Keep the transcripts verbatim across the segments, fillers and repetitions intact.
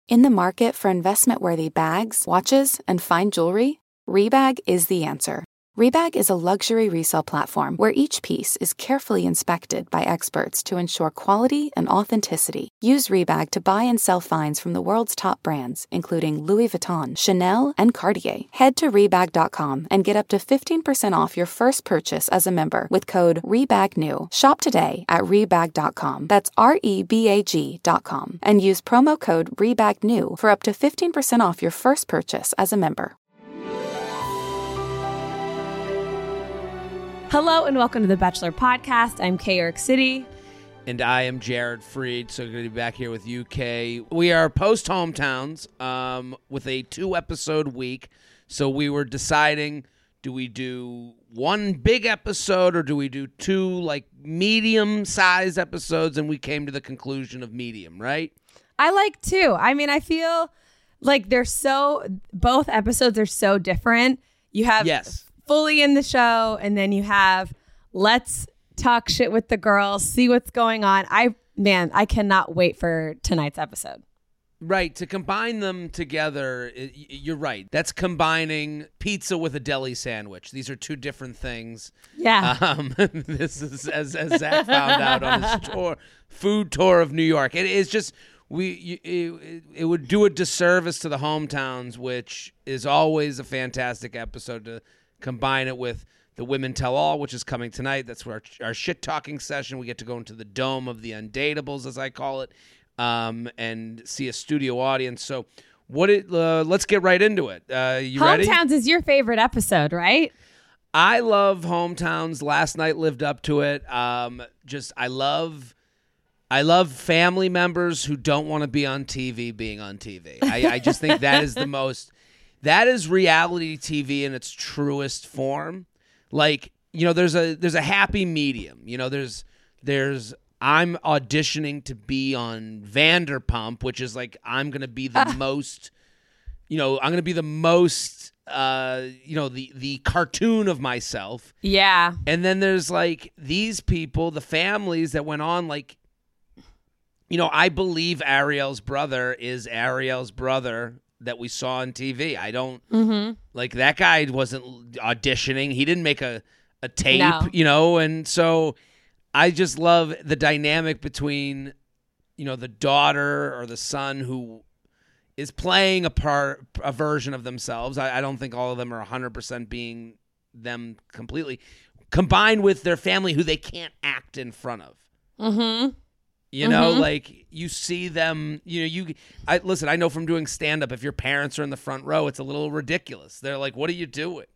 In the market for investment-worthy bags, watches, and fine jewelry, Rebag is the answer. Rebag is a luxury resale platform where each piece is carefully inspected by experts to ensure quality and authenticity. Use Rebag to buy and sell finds from the world's top brands, including Louis Vuitton, Chanel, and Cartier. Head to Rebag dot com and get up to fifteen percent off your first purchase as a member with code REBAGNEW. Shop today at Rebag dot com. That's R E B A G dot com. And use promo code REBAGNEW for up to fifteen percent off your first purchase as a member. Hello and welcome to the Bachelor Podcast. I'm Kay York City. And I am Jared Freed, so good to be back here with you, Kay. We are post-hometowns um, with a two-episode week, so we were deciding, do we do one big episode or do we do two, like, medium-sized episodes? And we came to the conclusion of medium, right? I like two. I mean, I feel like they're so, both episodes are so different. You have... Yes. Fully in the show, and then you have let's talk shit with the girls, see what's going on. I man, I cannot wait for tonight's episode. Right, to combine them together, you're right. That's combining pizza with a deli sandwich. These are two different things. Yeah. Um, this is as as Zach found out on his tour, food tour of New York. It is just we. It, it would do a disservice to the hometowns, which is always a fantastic episode to combine it with the Women Tell All, which is coming tonight. That's where our, our shit-talking session. We get to go into the dome of the Undateables, as I call it, um, and see a studio audience. So what? It, uh, let's get right into it. Uh, you ready? Hometowns is your favorite episode, right? I love Hometowns. Last night lived up to it. Um, just I love... I love family members who don't want to be on T V being on T V. I, I just think that is the most... That is reality T V in its truest form. Like, you know, there's a there's a happy medium. You know, there's there's I'm auditioning to be on Vanderpump, which is like I'm gonna be the most, you know, I'm gonna be the most, uh, you know, the the cartoon of myself. Yeah. And then there's like these people, the families that went on, like, you know, I believe Ariel's brother is Ariel's brother that we saw on T V. I don't mm-hmm. like that guy wasn't auditioning. He didn't make a, a tape, no. you know, and so I just love the dynamic between, you know, the daughter or the son who is playing a part, a version of themselves. I, I don't think all of them are one hundred percent being them completely, combined with their family who they can't act in front of. Mm-hmm. You know, mm-hmm. like you see them, you know, you, I listen, I know from doing stand-up, if your parents are in the front row, it's a little ridiculous. They're like, what are you doing?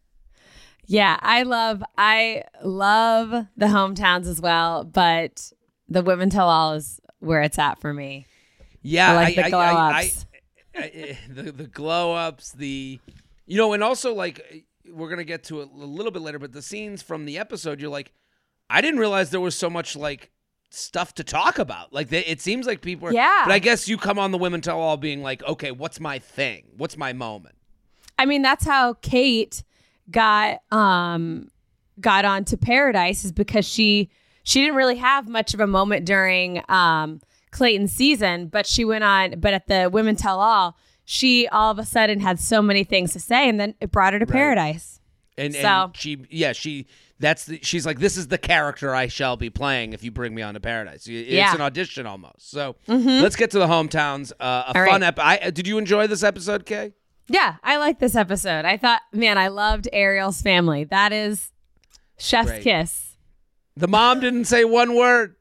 Yeah, I love, I love the hometowns as well, but the Women Tell All is where it's at for me. Yeah. I like I, the glow I, ups. I, I, the, the glow ups, the, you know, and also like, we're going to get to it a little bit later, but the scenes from the episode, you're like, I didn't realize there was so much like, stuff to talk about. Like they, it seems like people are, yeah. But I guess you come on the Women Tell All being like, okay, what's my thing? What's my moment? I mean, that's how Kate got um got onto Paradise, is because she she didn't really have much of a moment during um Clayton's season, but she went on, but at the Women Tell All, she all of a sudden had so many things to say, and then it brought her to right. Paradise. And, so. and she, yeah, she, that's the, she's like, this is the character I shall be playing if you bring me on to Paradise. It's yeah. an audition almost. So mm-hmm. let's get to the hometowns. Uh, a All fun right. ep. I, did you enjoy this episode, Kay? Yeah, I like this episode. I thought, man, I loved Ariel's family. That is chef's Great. kiss. The mom didn't say one word.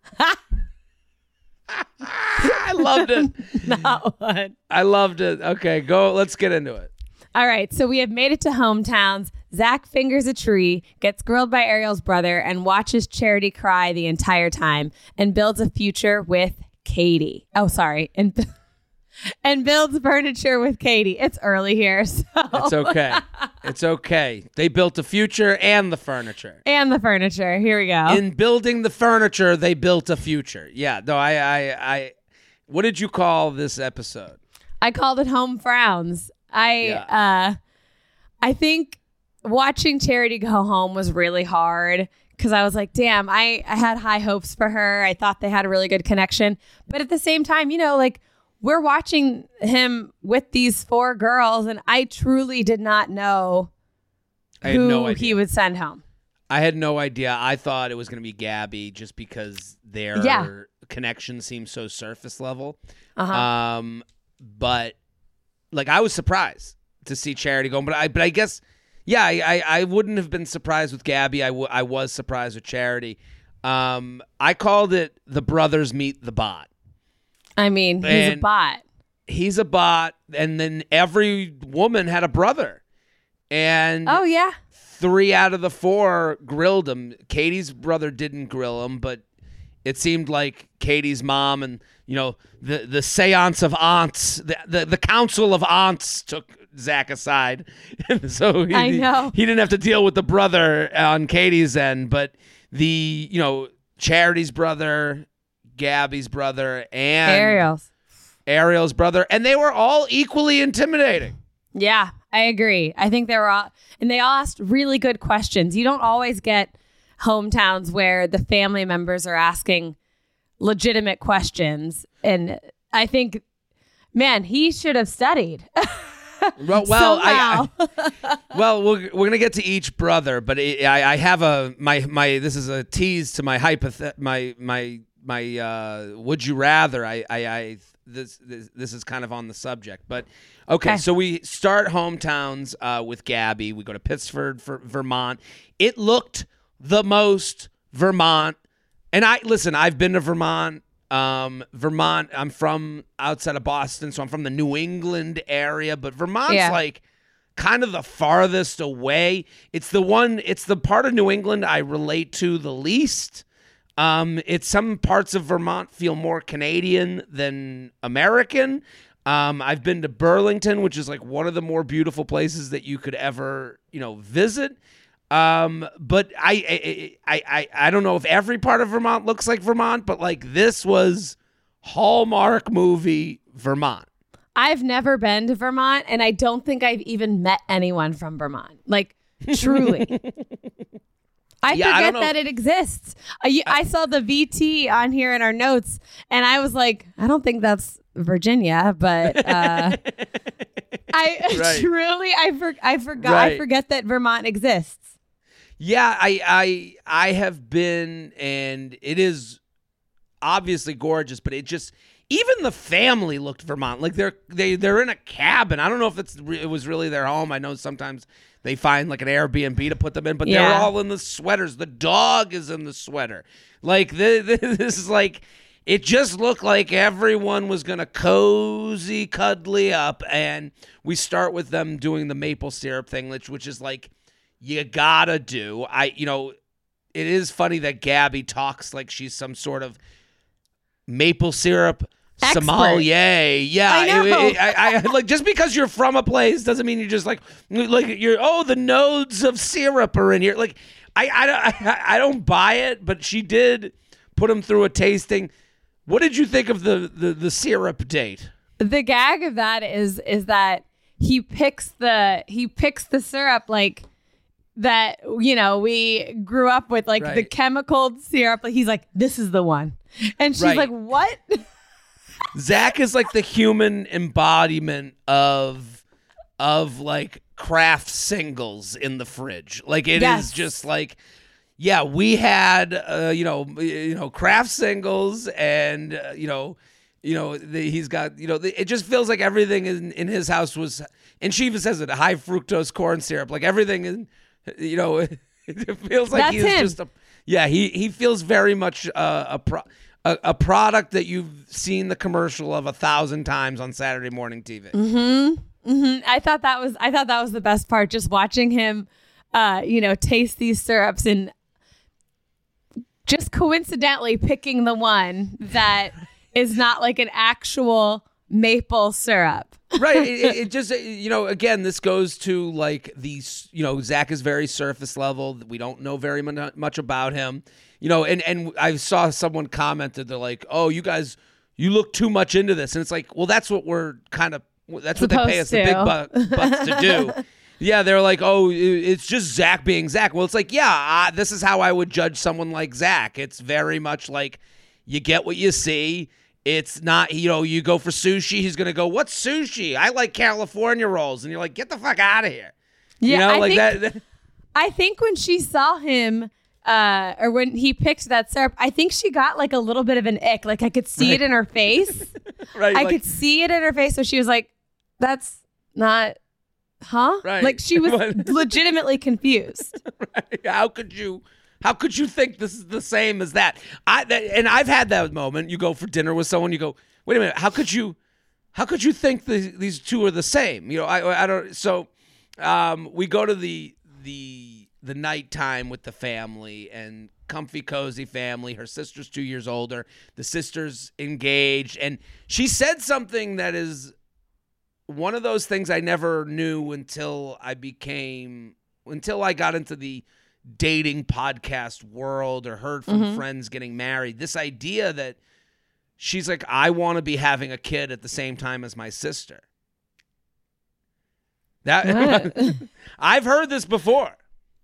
I loved it. Not one. I loved it. Okay, go. Let's get into it. All right, so we have made it to hometowns. Zach fingers a tree, gets grilled by Ariel's brother, and watches Charity cry the entire time, and builds a future with Katie. Oh, sorry. And and builds furniture with Katie. It's early here, so. It's okay. It's okay. They built a future and the furniture. And the furniture. Here we go. In building the furniture, they built a future. Yeah, no, I, I, I, what did you call this episode? I called it Home Frowns. I yeah. uh, I think watching Charity go home was really hard, because I was like, damn, I, I had high hopes for her. I thought they had a really good connection. But at the same time, you know, like, we're watching him with these four girls, and I truly did not know I had who no idea. he would send home. I had no idea. I thought it was going to be Gabby just because their Yeah. connection seems so surface level. Uh-huh. Um, but like I was surprised to see Charity go, but I but I guess yeah, I, I, I wouldn't have been surprised with Gabby. I, w- I was surprised with Charity. Um, I called it the brothers meet the bot. I mean, he's And- a bot. He's a bot, and then every woman had a brother, and Oh, yeah. three out of the four grilled him. Katie's brother didn't grill him, but it seemed like Katie's mom and, you know, the, the seance of aunts, the, the, the council of aunts took Zach aside. so he, I know. he didn't have to deal with the brother on Katie's end, but the, you know, Charity's brother, Gabby's brother, and Ariel's. Ariel's brother, and they were all equally intimidating. Yeah, I agree. I think they were all, and they all asked really good questions. You don't always get hometowns where the family members are asking legitimate questions. And I think, man, he should have studied. Well, well, I, Somehow. I, well, we're, we're gonna get to each brother, but it, I, I have a my my. This is a tease to my hypothet my my my. Uh, would you rather? I I, I this, this this is kind of on the subject, but okay. Okay. So we start hometowns uh, with Gabby. We go to Pittsford, for Vermont. It looked the most Vermont, and I listen. I've been to Vermont. Um, Vermont, I'm from outside of Boston, so I'm from the New England area, but Vermont's Yeah. like kind of the farthest away. It's the one, it's the part of New England I relate to the least. Um, it's some parts of Vermont feel more Canadian than American. Um, I've been to Burlington, which is like one of the more beautiful places that you could ever, you know, visit. Um, but I, I, I, I, I don't know if every part of Vermont looks like Vermont, but like this was Hallmark movie Vermont. I've never been to Vermont, and I don't think I've even met anyone from Vermont. Like, truly. I Yeah, I forget don't know. that it exists. I, you- I saw the V T on here in our notes, and I was like, I don't think that's Virginia, but uh, I Right. truly, I, for, I forgot, I Right. forget that Vermont exists. Yeah, I, I, I have been, and it is obviously gorgeous, but it just, even the family looked Vermont. Like they're they they're in a cabin. I don't know if it's re- it was really their home. I know sometimes they find like an Airbnb to put them in, but they're Yeah. all in the sweaters. The dog is in the sweater. Like the, the, this is like it just looked like everyone was gonna cozy, cuddly up, and we start with them doing the maple syrup thing, which which is like you gotta do. I you know it is funny that Gabby talks like she's some sort of maple syrup Expert. sommelier. Yeah, I know. it- it- I, I like just because you're from a place doesn't mean you're just like like you're oh the nodes of syrup are in here. Like I I don't I, I don't buy it, but she did put him through a tasting. What did you think of the the, the syrup date? The gag of that is is that he picks the he picks the syrup like that, you know, we grew up with, like the Right. chemical syrup. Like he's like, this is the one, and she's Right. like, what? Zach is like the human embodiment of of like craft singles in the fridge. Like it is Yes. just like yeah, we had uh, you know you know craft singles and uh, you know you know the, he's got you know the, it just feels like everything in in his house was, and she even says it, high fructose corn syrup. Like everything in you know it feels like That's he's him. just a yeah he he feels very much uh, a pro. A, a product that you've seen the commercial of a thousand times on Saturday morning T V. hmm I thought that was I thought that was the best part, just watching him, uh, you know, taste these syrups and just coincidentally picking the one that is not like an actual maple syrup. Right. It, it- it just, you know, again, this goes to like these, you know, Zach is very surface level. We don't know very mon- much about him, you know, and, and I saw someone commented, they're like, oh, you guys, you look too much into this. And it's like, well, that's what we're kind of, that's what they pay us Supposed the big to. bu- bucks to do. Yeah, they're like, oh, it- it's just Zach being Zach. Well, it's like, yeah, uh, this is how I would judge someone like Zach. It's very much like you get what you see. It's not, you know, you go for sushi, he's going to go, what's sushi? I like California rolls. And you're like, get the fuck out of here. Yeah, you know, I like think, that, that. I think when she saw him, uh, or when he picked that syrup, I think she got like a little bit of an ick. Like I could see Right. it in her face. Right. I like, could see it in her face. So she was like, that's not, huh? Right. Like she was What? legitimately confused. Right. How could you, how could you think this is the same as that? I, that, and I've had that moment. You go for dinner with someone, you go, wait a minute, how could you, how could you think the, these two are the same? You know, I, I don't, so um, we go to the, the, the nighttime with the family and comfy, cozy family. Her sister's two years older. The sister's engaged. And she said something that is one of those things I never knew until I became, until I got into the dating podcast world or heard from Mm-hmm. friends getting married. This idea that she's like, I want to be having a kid at the same time as my sister. That I've heard this before.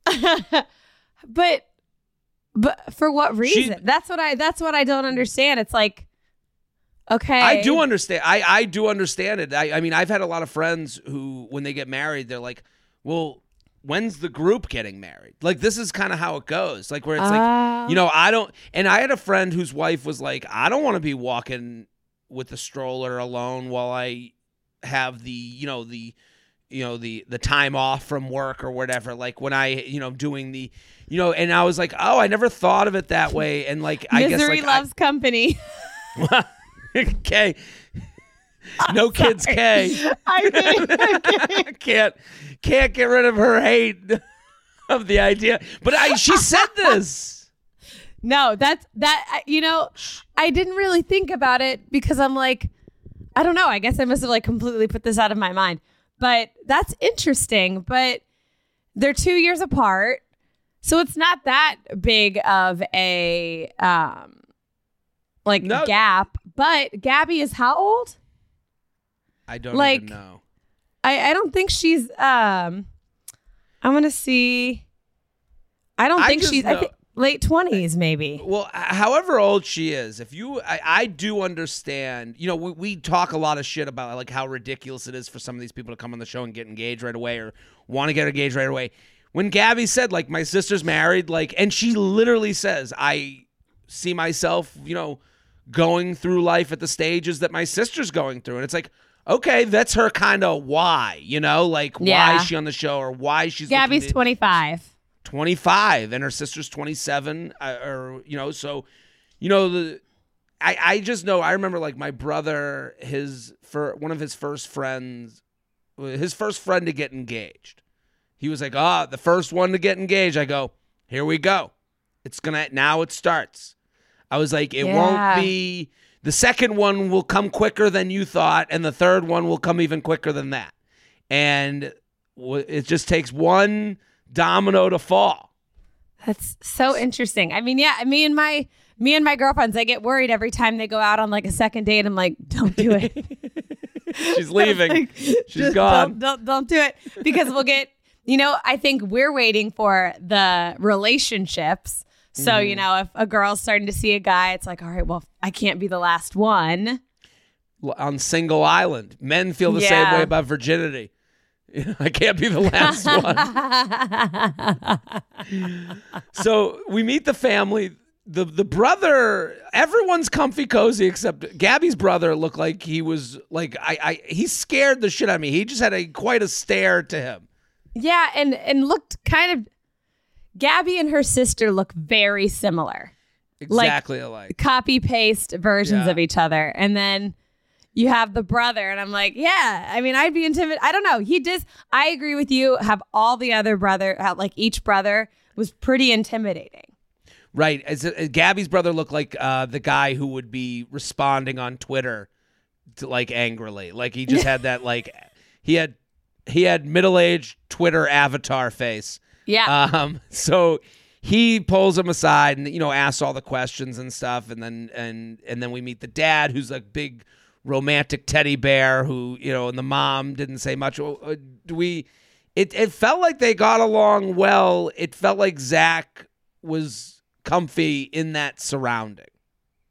but but for what reason? She- that's what I that's what I don't understand. It's like, okay. I do understand. I, I do understand it. I, I mean, I've had a lot of friends who, when they get married, they're like, well, when's the group getting married? Like, this is kind of how it goes. Like, where it's Oh. like, you know, I don't, and I had a friend whose wife was like, I don't want to be walking with a stroller alone while I have the, you know, the, you know, the, the time off from work or whatever. Like when I, you know, doing the, you know, and I was like, oh, I never thought of it that way. And like, I guess Misery like, loves company. K. No kids, K. I mean, can't can't get rid of her hate of the idea. But I, she said this. no, that's that. You know, I didn't really think about it because I'm like, I don't know. I guess I must have like completely put this out of my mind. But that's interesting. But they're two years apart, so it's not that big of a um like No. gap. But Gabby is how old? I don't Like- even know. I, I don't think she's um I'm gonna see. I don't I think just she's I know- think late twenties maybe. Well, h- however old she is, if you, I, I do understand. You know, we, we talk a lot of shit about like how ridiculous it is for some of these people to come on the show and get engaged right away or want to get engaged right away. When Gabby said like my sister's married, like, and she literally says, I see myself, you know, going through life at the stages that my sister's going through, and it's like, okay, that's her kind of why, you know, like why Yeah. is she on the show or why she's Gabby's looking to- twenty-five. twenty-five and her sister's twenty-seven, uh, or you know, so you know the I I just know I remember like my brother, his for one of his first friends, his first friend to get engaged. He was like, "Ah, the first one to get engaged." I go, "Here we go. It's going to now it starts." I was like, "It Yeah. won't be the second one will come quicker than you thought and the third one will come even quicker than that." And w- it just takes one domino to fall. That's so interesting. I mean, yeah, me and my me and my girlfriends, I get worried every time they go out on like a second date. I'm like, don't do it. She's leaving. Like, She's just gone. Don't, don't don't do it because we'll get. You know, I think we're waiting for the relationships. So Mm-hmm. you know, if a girl's starting to see a guy, it's like, all right, well, I can't be the last one. On Single Island, men feel the Yeah. same way about virginity. I can't be the last one. So we meet the family. The the brother, everyone's comfy cozy except Gabby's brother looked like he was like I, I he scared the shit out of me. He just had a quite a stare to him. Yeah, and and looked kind of. Gabby and her sister look very similar. Exactly alike. Copy paste versions Yeah. of each other, and then you have the brother, and I'm like, yeah. I mean, I'd be intimidated. I don't know. He does. I agree with you. Have all the other brother, how, like each brother was pretty intimidating. Right. As, as Gabby's brother looked like uh, the guy who would be responding on Twitter to, like angrily. Like he just had that like he had he had middle-aged Twitter avatar face. Yeah. Um so he pulls him aside and you know asks all the questions and stuff, and then and and then we meet the dad who's like big romantic teddy bear who, you know, and the mom didn't say much. Uh, Do we it it felt like they got along well. It felt like Zach was comfy in that surrounding.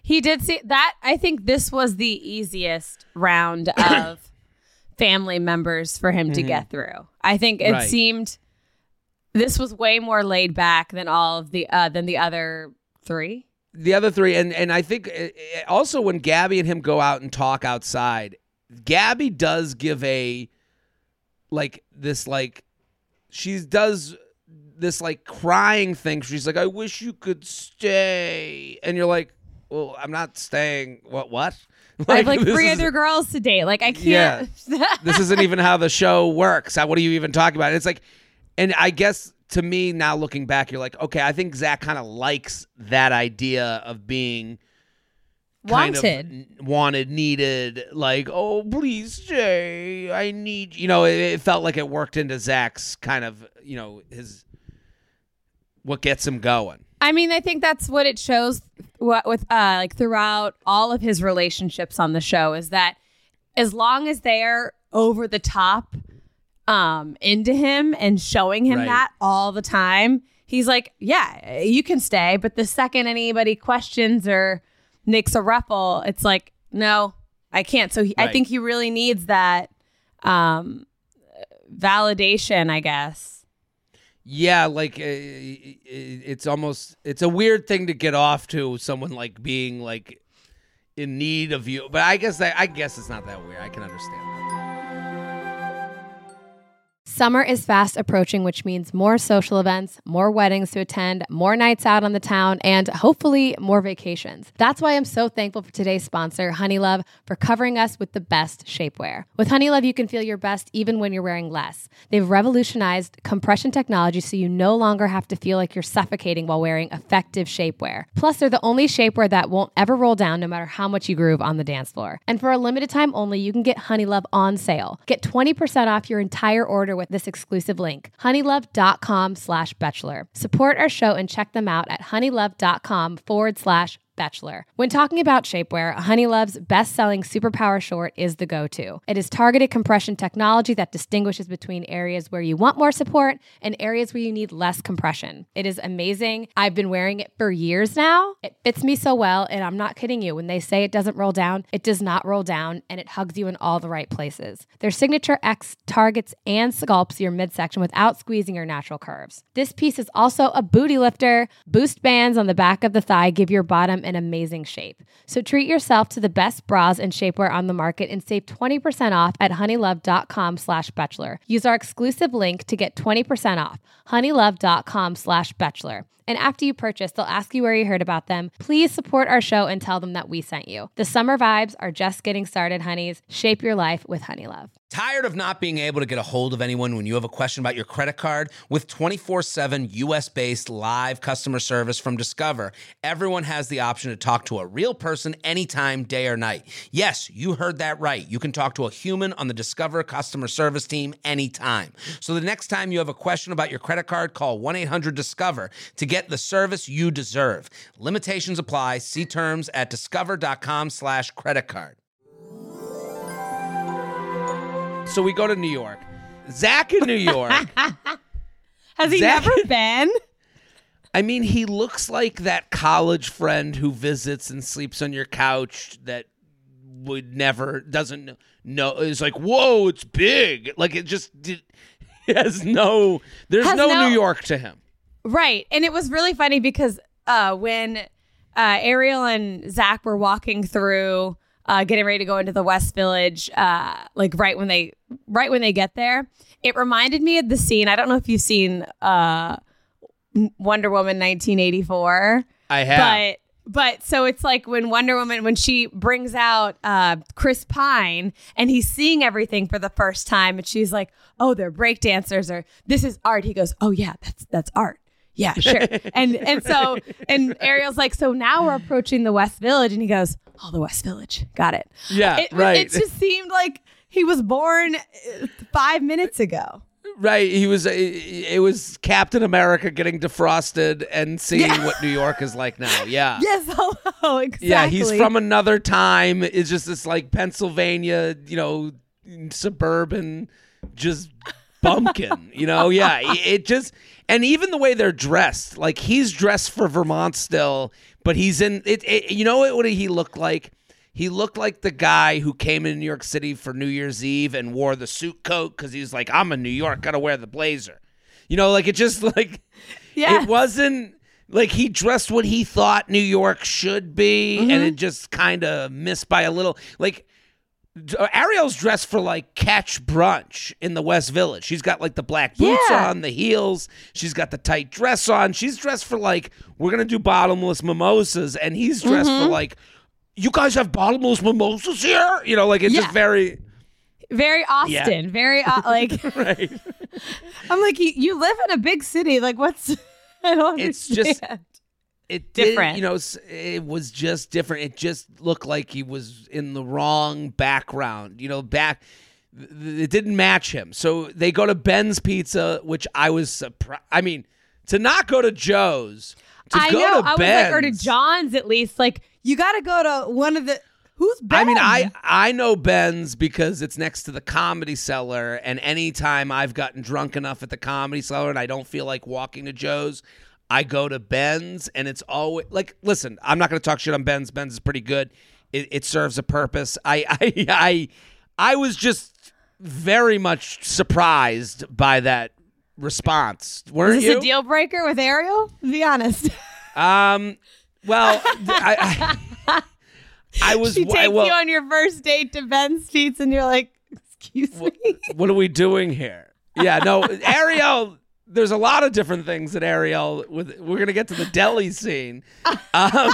He did see that. I think this was the easiest round of family members for him mm-hmm. to get through. I think it right. seemed this was way more laid back than all of the uh, than the other three. The other three, and and I think also when Gabby and him go out and talk outside, Gabby does give a like this like she does this like crying thing. She's like, I wish you could stay, and you're like, well, I'm not staying. What? What? Like, I have like three is, other girls to date. Like I can't. Yeah, this isn't even how the show works. What are you even talking about? It's like, and I guess to me now looking back, you're like, okay, I think Zach kind of likes that idea of being kind wanted, of wanted, needed. Like, oh, please stay. I need. You know, it, it felt like it worked into Zach's kind of, you know, his what gets him going. I mean, I think that's what it shows what, with uh, like throughout all of his relationships on the show is that as long as they're over the top um, into him and showing him right. that all the time, he's like, yeah, you can stay. But the second anybody questions or makes a ruffle, it's like, no, I can't. So he, right. I think he really needs that um, validation, I guess. Yeah, like uh, it's almost it's a weird thing to get off to someone like being like in need of you, but I guess that I guess it's not that weird. I can understand that. Summer is fast approaching, which means more social events, more weddings to attend, more nights out on the town, and hopefully more vacations. That's why I'm so thankful for today's sponsor, Honeylove, for covering us with the best shapewear. With Honeylove, you can feel your best even when you're wearing less. They've revolutionized compression technology so you no longer have to feel like you're suffocating while wearing effective shapewear. Plus, they're the only shapewear that won't ever roll down no matter how much you groove on the dance floor. And for a limited time only, you can get Honeylove on sale. Get twenty percent off your entire order with this exclusive link, honeylove.com slash bachelor. Support our show and check them out at honeylove.com forward slash bachelor. When talking about shapewear, Honeylove's best-selling Superpower Short is the go-to. It is targeted compression technology that distinguishes between areas where you want more support and areas where you need less compression. It is amazing. I've been wearing it for years now. It fits me so well, and I'm not kidding you. When they say it doesn't roll down, it does not roll down, and it hugs you in all the right places. Their Signature X targets and sculpts your midsection without squeezing your natural curves. This piece is also a booty lifter. Boost bands on the back of the thigh give your bottom an amazing shape. So treat yourself to the best bras and shapewear on the market and save twenty percent off at honeylove.com slash bachelor. Use our exclusive link to get twenty percent off, honeylove.com slash bachelor. And after you purchase, they'll ask you where you heard about them. Please support our show and tell them that we sent you. The summer vibes are just getting started, honeys. Shape your life with Honeylove. Tired of not being able to get a hold of anyone when you have a question about your credit card? With twenty-four seven U S-based live customer service from Discover, everyone has the option to talk to a real person anytime, day or night. Yes, you heard that right. You can talk to a human on the Discover customer service team anytime. So the next time you have a question about your credit card, call one eight hundred discover to get the service you deserve. Limitations apply. See terms at discover.com slash credit card. So we go to New York. Zach in New York. Has he Zach, never been? I mean, he looks like that college friend who visits and sleeps on your couch that would never, doesn't know. It's like, whoa, it's big. Like it just did, it has no, there's has no, no New York to him. Right. And it was really funny because uh, when uh, Ariel and Zach were walking through Uh, getting ready to go into the West Village, uh, like right when they, right when they get there, it reminded me of the scene. I don't know if you've seen uh, Wonder Woman nineteen eighty-four. I have, but but so it's like when Wonder Woman, when she brings out uh, Chris Pine and he's seeing everything for the first time, and she's like, "Oh, they're breakdancers, or this is art." He goes, "Oh yeah, that's that's art." Yeah, sure. and and so and Ariel's like, so now we're approaching the West Village, and he goes, oh, the West Village. Got it. Yeah, it, right. It just seemed like he was born five minutes ago. Right. He was. It was Captain America getting defrosted and seeing yeah. what New York is like now. Yeah. Yes. Hello. Exactly. Yeah. He's from another time. It's just this like Pennsylvania, you know, suburban, just bumpkin. You know. Yeah. It just. And even the way they're dressed, like he's dressed for Vermont still, but he's in it, it. You know what, what he looked like? He looked like the guy who came in New York City for New Year's Eve and wore the suit coat because he was like, I'm in New York, gotta wear the blazer. You know, like it just like, yes. It wasn't like he dressed what he thought New York should be, mm-hmm. and it just kind of missed by a little. Like Ariel's dressed for like catch brunch in the West Village. She's got like the black boots yeah. on, the heels. She's got the tight dress on. She's dressed for like, we're gonna do bottomless mimosas, and he's dressed mm-hmm. for like, you guys have bottomless mimosas here? You know, like it's yeah. just very... Very Austin. Yeah. Very, uh, like... Right. I'm like, you, you live in a big city. Like, what's... I don't It's understand. just... It different. Did, you know, it was just different. It just looked like he was in the wrong background. You know, back... It didn't match him. So they go to Ben's Pizza, which I was surprised... I mean, to not go to Joe's... To I go know. to I was Ben's, like, or to John's at least. Like, you got to go to one of the... Who's Ben? I mean, I, I know Ben's because it's next to the Comedy Cellar, and anytime I've gotten drunk enough at the Comedy Cellar and I don't feel like walking to Joe's, I go to Ben's, and it's always... Like, listen, I'm not going to talk shit on Ben's. Ben's is pretty good. It, it serves a purpose. I, I, I, I was just very much surprised by that response. Weren't Is this you? a deal breaker with Ariel? Be honest. Um, well, I, I, I was. She takes well, you on your first date to Ben's Pizza, and you're like, "Excuse me, what are we doing here?" Yeah, no, Ariel. There's a lot of different things that Ariel. With we're gonna get to the deli scene. Um,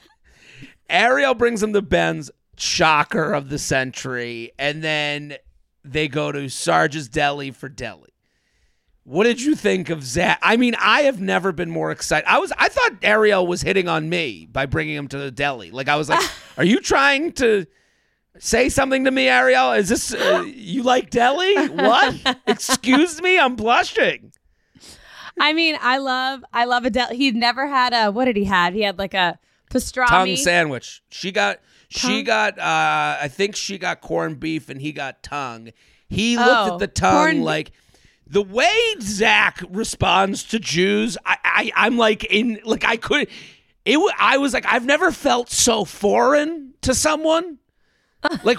Ariel brings him to Ben's, shocker of the century, and then they go to Sarge's Deli for deli. What did you think of Zach? I mean, I have never been more excited. I was, I thought Ariel was hitting on me by bringing him to the deli. Like, I was like, are you trying to say something to me, Ariel? Is this, uh, you like deli? What? Excuse me? I'm blushing. I mean, I love, I love a deli. He'd never had a, what did he have? He had like a pastrami. Tongue sandwich. She got, tongue? she got, uh, I think she got corned beef and he got tongue. He looked oh, at the tongue corn- like... The way Zach responds to Jews, I, I, I'm like in, like I could, it. I was like, I've never felt so foreign to someone. Like,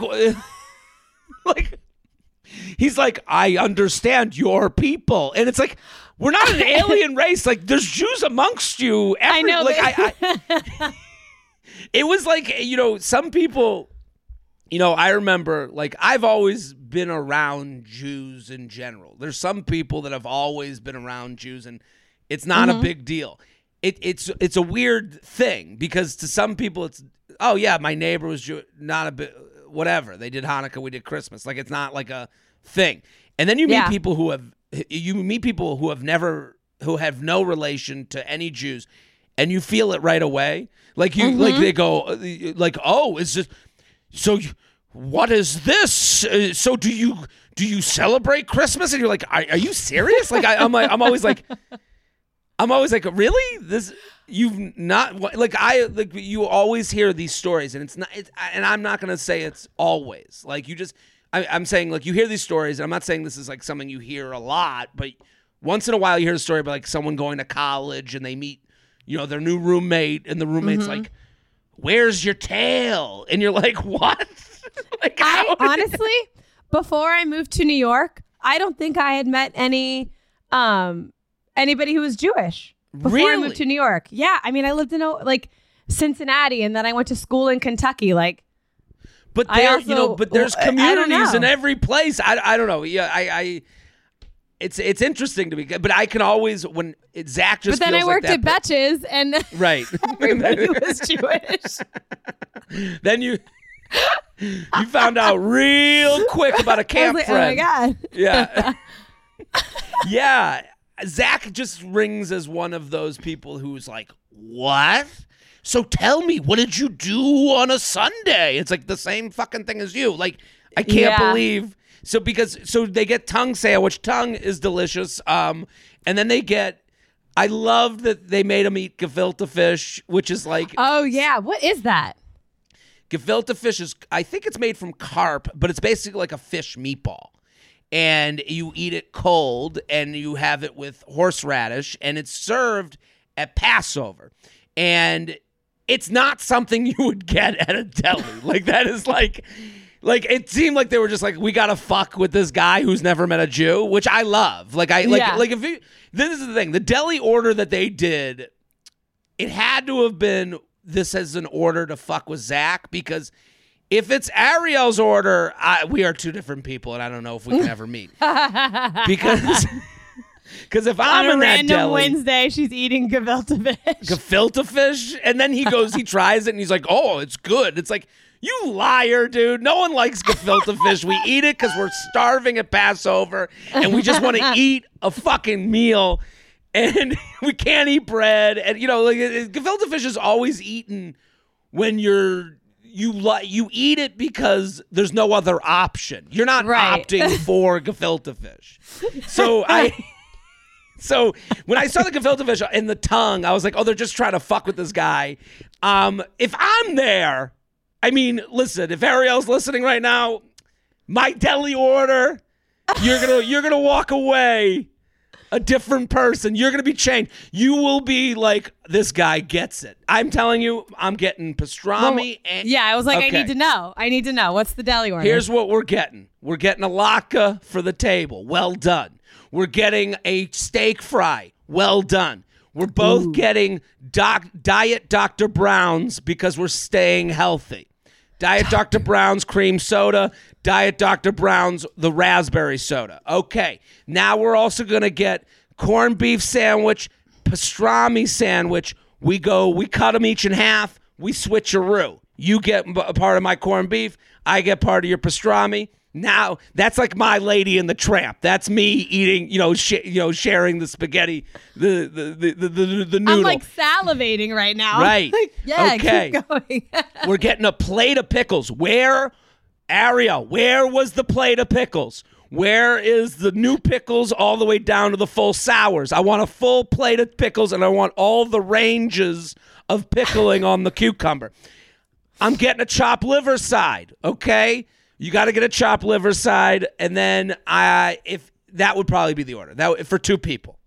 like he's like, I understand your people, and it's like we're not an alien race. Like, there's Jews amongst you. Every, I know. Like, I, I, it was like, you know, some people. You know, I remember, like, I've always been around Jews in general. There's some people that have always been around Jews, and it's not mm-hmm. a big deal. It, it's it's a weird thing because to some people it's, oh, yeah, my neighbor was Jew, not a bit, whatever. They did Hanukkah, we did Christmas. Like, it's not like a thing. And then you meet yeah. people who have, you meet people who have never, who have no relation to any Jews, and you feel it right away. Like, you, mm-hmm. like they go, like, oh, it's just... So, what is this? Uh, so, do you do you celebrate Christmas? And you're like, are, are you serious? Like, I, I'm like, I'm always like, I'm always like, really? This you've not like I like you always hear these stories, and it's not. It's, and I'm not gonna say it's always like you just. I, I'm saying like you hear these stories, and I'm not saying this is like something you hear a lot, but once in a while you hear a story about like someone going to college and they meet, you know, their new roommate, and the roommate's mm-hmm. like, where's your tail? And you're like, what? Like, I honestly, before I moved to New York, I don't think I had met any um anybody who was Jewish before really? I moved to New York. Yeah, I mean, I lived in like Cincinnati, and then I went to school in Kentucky. Like, but there, also, you know, but there's communities in every place. I, I don't know. Yeah, I, I it's it's interesting to me, but I can always when it, Zach just. But then feels I worked like at Betches, and right, everybody was Jewish. Then you. You found out real quick about a camp like, friend. Oh my God. Yeah. Yeah. Zach just rings as one of those people who's like, what? So tell me, what did you do on a Sunday? It's like the same fucking thing as you. Like, I can't yeah. believe. So because, so they get tongue sandwich. Tongue is delicious. Um, and then they get, I love that they made them eat gefilte fish, which is like. Oh yeah. What is that? Gefilte fish is, I think it's made from carp, but it's basically like a fish meatball. And you eat it cold, and you have it with horseradish, and it's served at Passover. And it's not something you would get at a deli. Like that is like, like it seemed like they were just like, we gotta fuck with this guy who's never met a Jew, which I love. Like I like Yeah. like if you, this is the thing, the deli order that they did, it had to have been this as an order to fuck with Zach, because if it's Ariel's order, I, we are two different people, and I don't know if we can ever meet. Because because if I'm On a in that random deli, Wednesday, she's eating gefilte fish. gefilte fish, and then he goes, he tries it, and he's like, oh, it's good. It's like, you liar, dude. No one likes gefilte fish. We eat it because we're starving at Passover, and we just want to eat a fucking meal, and we can't eat bread. And, you know, like gefilte fish is always eaten when you're, you li- you eat it because there's no other option. You're not Right. opting for gefilte fish. So I... So when I saw the gefilte fish in the tongue, I was like, oh, they're just trying to fuck with this guy. Um, if I'm there, I mean, listen, if Ariel's listening right now, my deli order, you're gonna you're gonna walk away a different person. You're gonna be changed. You will be like, this guy gets it. I'm telling you, I'm getting pastrami. and Yeah, I was like, Okay. I need to know. I need to know. What's the deli order? Here's what we're getting. We're getting a latke for the table. Well done. We're getting a steak fry. Well done. We're both getting doc- Diet Doctor Brown's because we're staying healthy. Diet Doctor Brown's cream soda. Diet Doctor Brown's the raspberry soda. Okay. Now we're also going to get corned beef sandwich, pastrami sandwich. We go, we cut them each in half. We switcheroo. You get a part of my corned beef. I get part of your pastrami. Now that's like my Lady and the Tramp. That's me eating, you know, sh- you know, sharing the spaghetti, the the the the, the, the noodle. I'm like salivating right now. Right. Like, yeah, Okay. keep going. We're getting a plate of pickles. Where, Ariel? Where was the plate of pickles? Where is the new pickles all the way down to the full sours? I want a full plate of pickles, and I want all the ranges of pickling on the cucumber. I'm getting a chopped liver side. Okay. You got to get a chopped liver side, and then I if that would probably be the order. That for two people.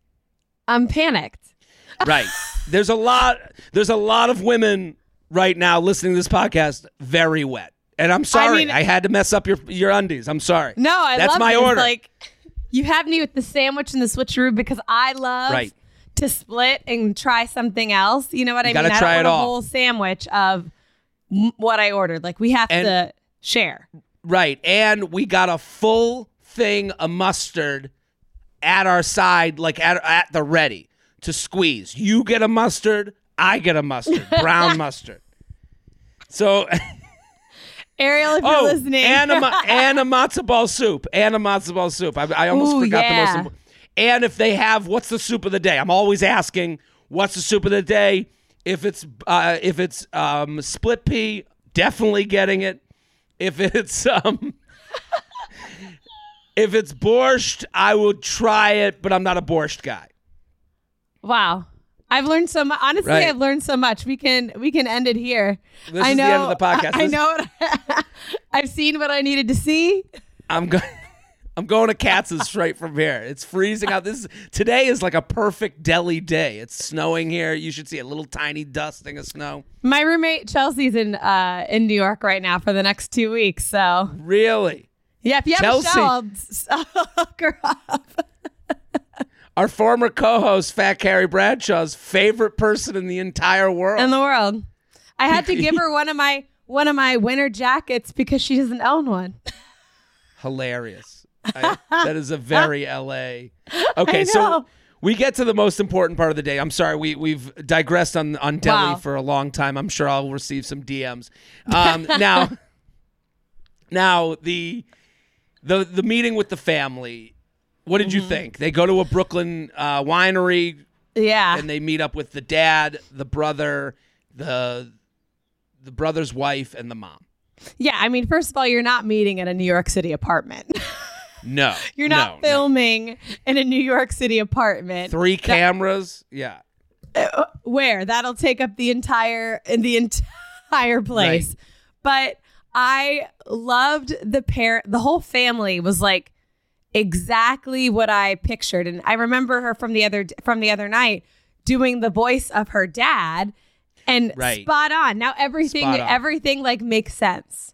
I'm panicked. Right. There's a lot there's a lot of women right now listening to this podcast very wet. And I'm sorry. I, mean- I had to mess up your your undies. I'm sorry. No, I That's love my this. order. Like, you have me with the sandwich and the switcheroo because I love Right. to split and try something else. You know what I You mean? gotta I try don't it want a all. whole sandwich of m- what I ordered. Like, we have And- to share. Right. And we got a full thing of mustard at our side, like at at the ready to squeeze. You get a mustard, I get a mustard, brown mustard. So Ariel, if you're Oh, listening. and a, ma- and a matzo ball soup. And a matzo ball soup. I, I almost Ooh, forgot yeah. the most important. And if they have, what's the soup of the day? I'm always asking, what's the soup of the day? If it's uh, if it's um, split pea, definitely getting it. If it's um, if it's borscht, I will try it, but I'm not a borscht guy. Wow. I've learned so much. Honestly, Right. I've learned so much. We can we can end it here. This I is know, the end of the podcast. I, I This- know. What I've seen what I needed to see. I'm going. I'm going to Katz's straight from here. It's freezing out. This is, today is like a perfect deli day. It's snowing here. You should see a little tiny dusting of snow. My roommate Chelsea's in uh, in New York right now for the next two weeks. So Really, yeah, if you have Chelsea. a show, I'll, I'll hook her up. our former co-host Fat Carrie Bradshaw's favorite person in the entire world. In the world. I had to give her one of my one of my winter jackets because she doesn't own one. Hilarious. I, that is a very L A. Okay, I so know. we get to the most important part of the day. I'm sorry, we we've digressed on on deli Wow. for a long time. I'm sure I'll receive some D Ms. Um, now, now the the the meeting with the family. What did you Mm-hmm. think? They go to a Brooklyn uh, winery Yeah. and they meet up with the dad, the brother, the the brother's wife, and the mom. Yeah, I mean, first of all, you're not meeting at a New York City apartment. No, You're not no, no. filming in a New York City apartment. Three cameras. Yeah. Uh, where that'll take up the entire the entire place. But I loved the pair. The whole family was like exactly what I pictured, and I remember her from the other from the other night doing the voice of her dad. And Right. spot on. Now everything, Spot on. everything like makes sense.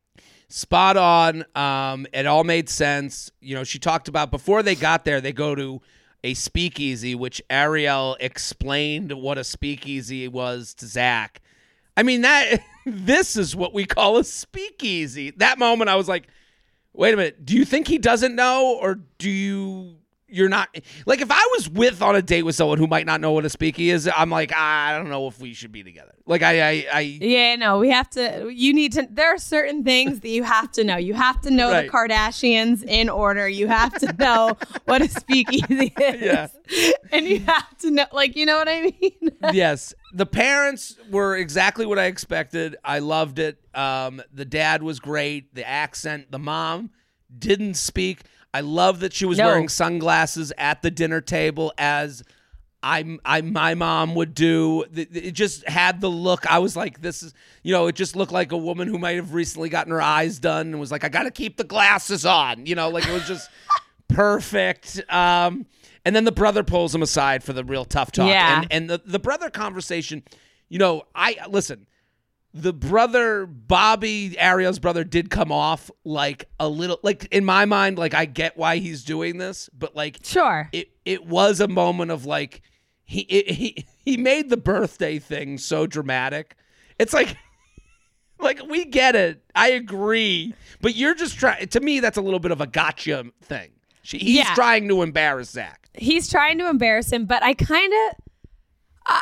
Spot on. Um, it all made sense. You know, she talked about before they got there, they go to a speakeasy, which Ariel explained what a speakeasy was to Zach. I mean, that this is what we call a speakeasy. That moment, I was like, wait a minute. Do you think he doesn't know, or do you? You're not like if I was with on a date with someone who might not know what a speakeasy is. I'm like, ah, I don't know if we should be together. Like, I, I, I Yeah, no, we have to. You need to. There are certain things that you have to know. You have to know Right. the Kardashians in order. You have to know what a speakeasy is. Yeah. And you have to know, like, you know what I mean? Yes, the parents were exactly what I expected. I loved it. Um, the dad was great. The accent. The mom didn't speak. I love that she was No. wearing sunglasses at the dinner table as I, I my mom would do. It just had the look. I was like, this is, you know, it just looked like a woman who might have recently gotten her eyes done and was like, I got to keep the glasses on. You know, like it was just perfect. Um, and then the brother pulls him aside for the real tough talk. Yeah. And, and the, the brother conversation, you know, I listen. The brother, Bobby, Ariel's brother, did come off like a little, like in my mind, like I get why he's doing this, but like Sure. it, it was a moment of like he it, he he made the birthday thing so dramatic. It's like, like we get it, I agree, but you're just trying. To me, that's a little bit of a gotcha thing. She, he's Yeah. trying to embarrass Zach. He's trying to embarrass him, but I kind of, uh,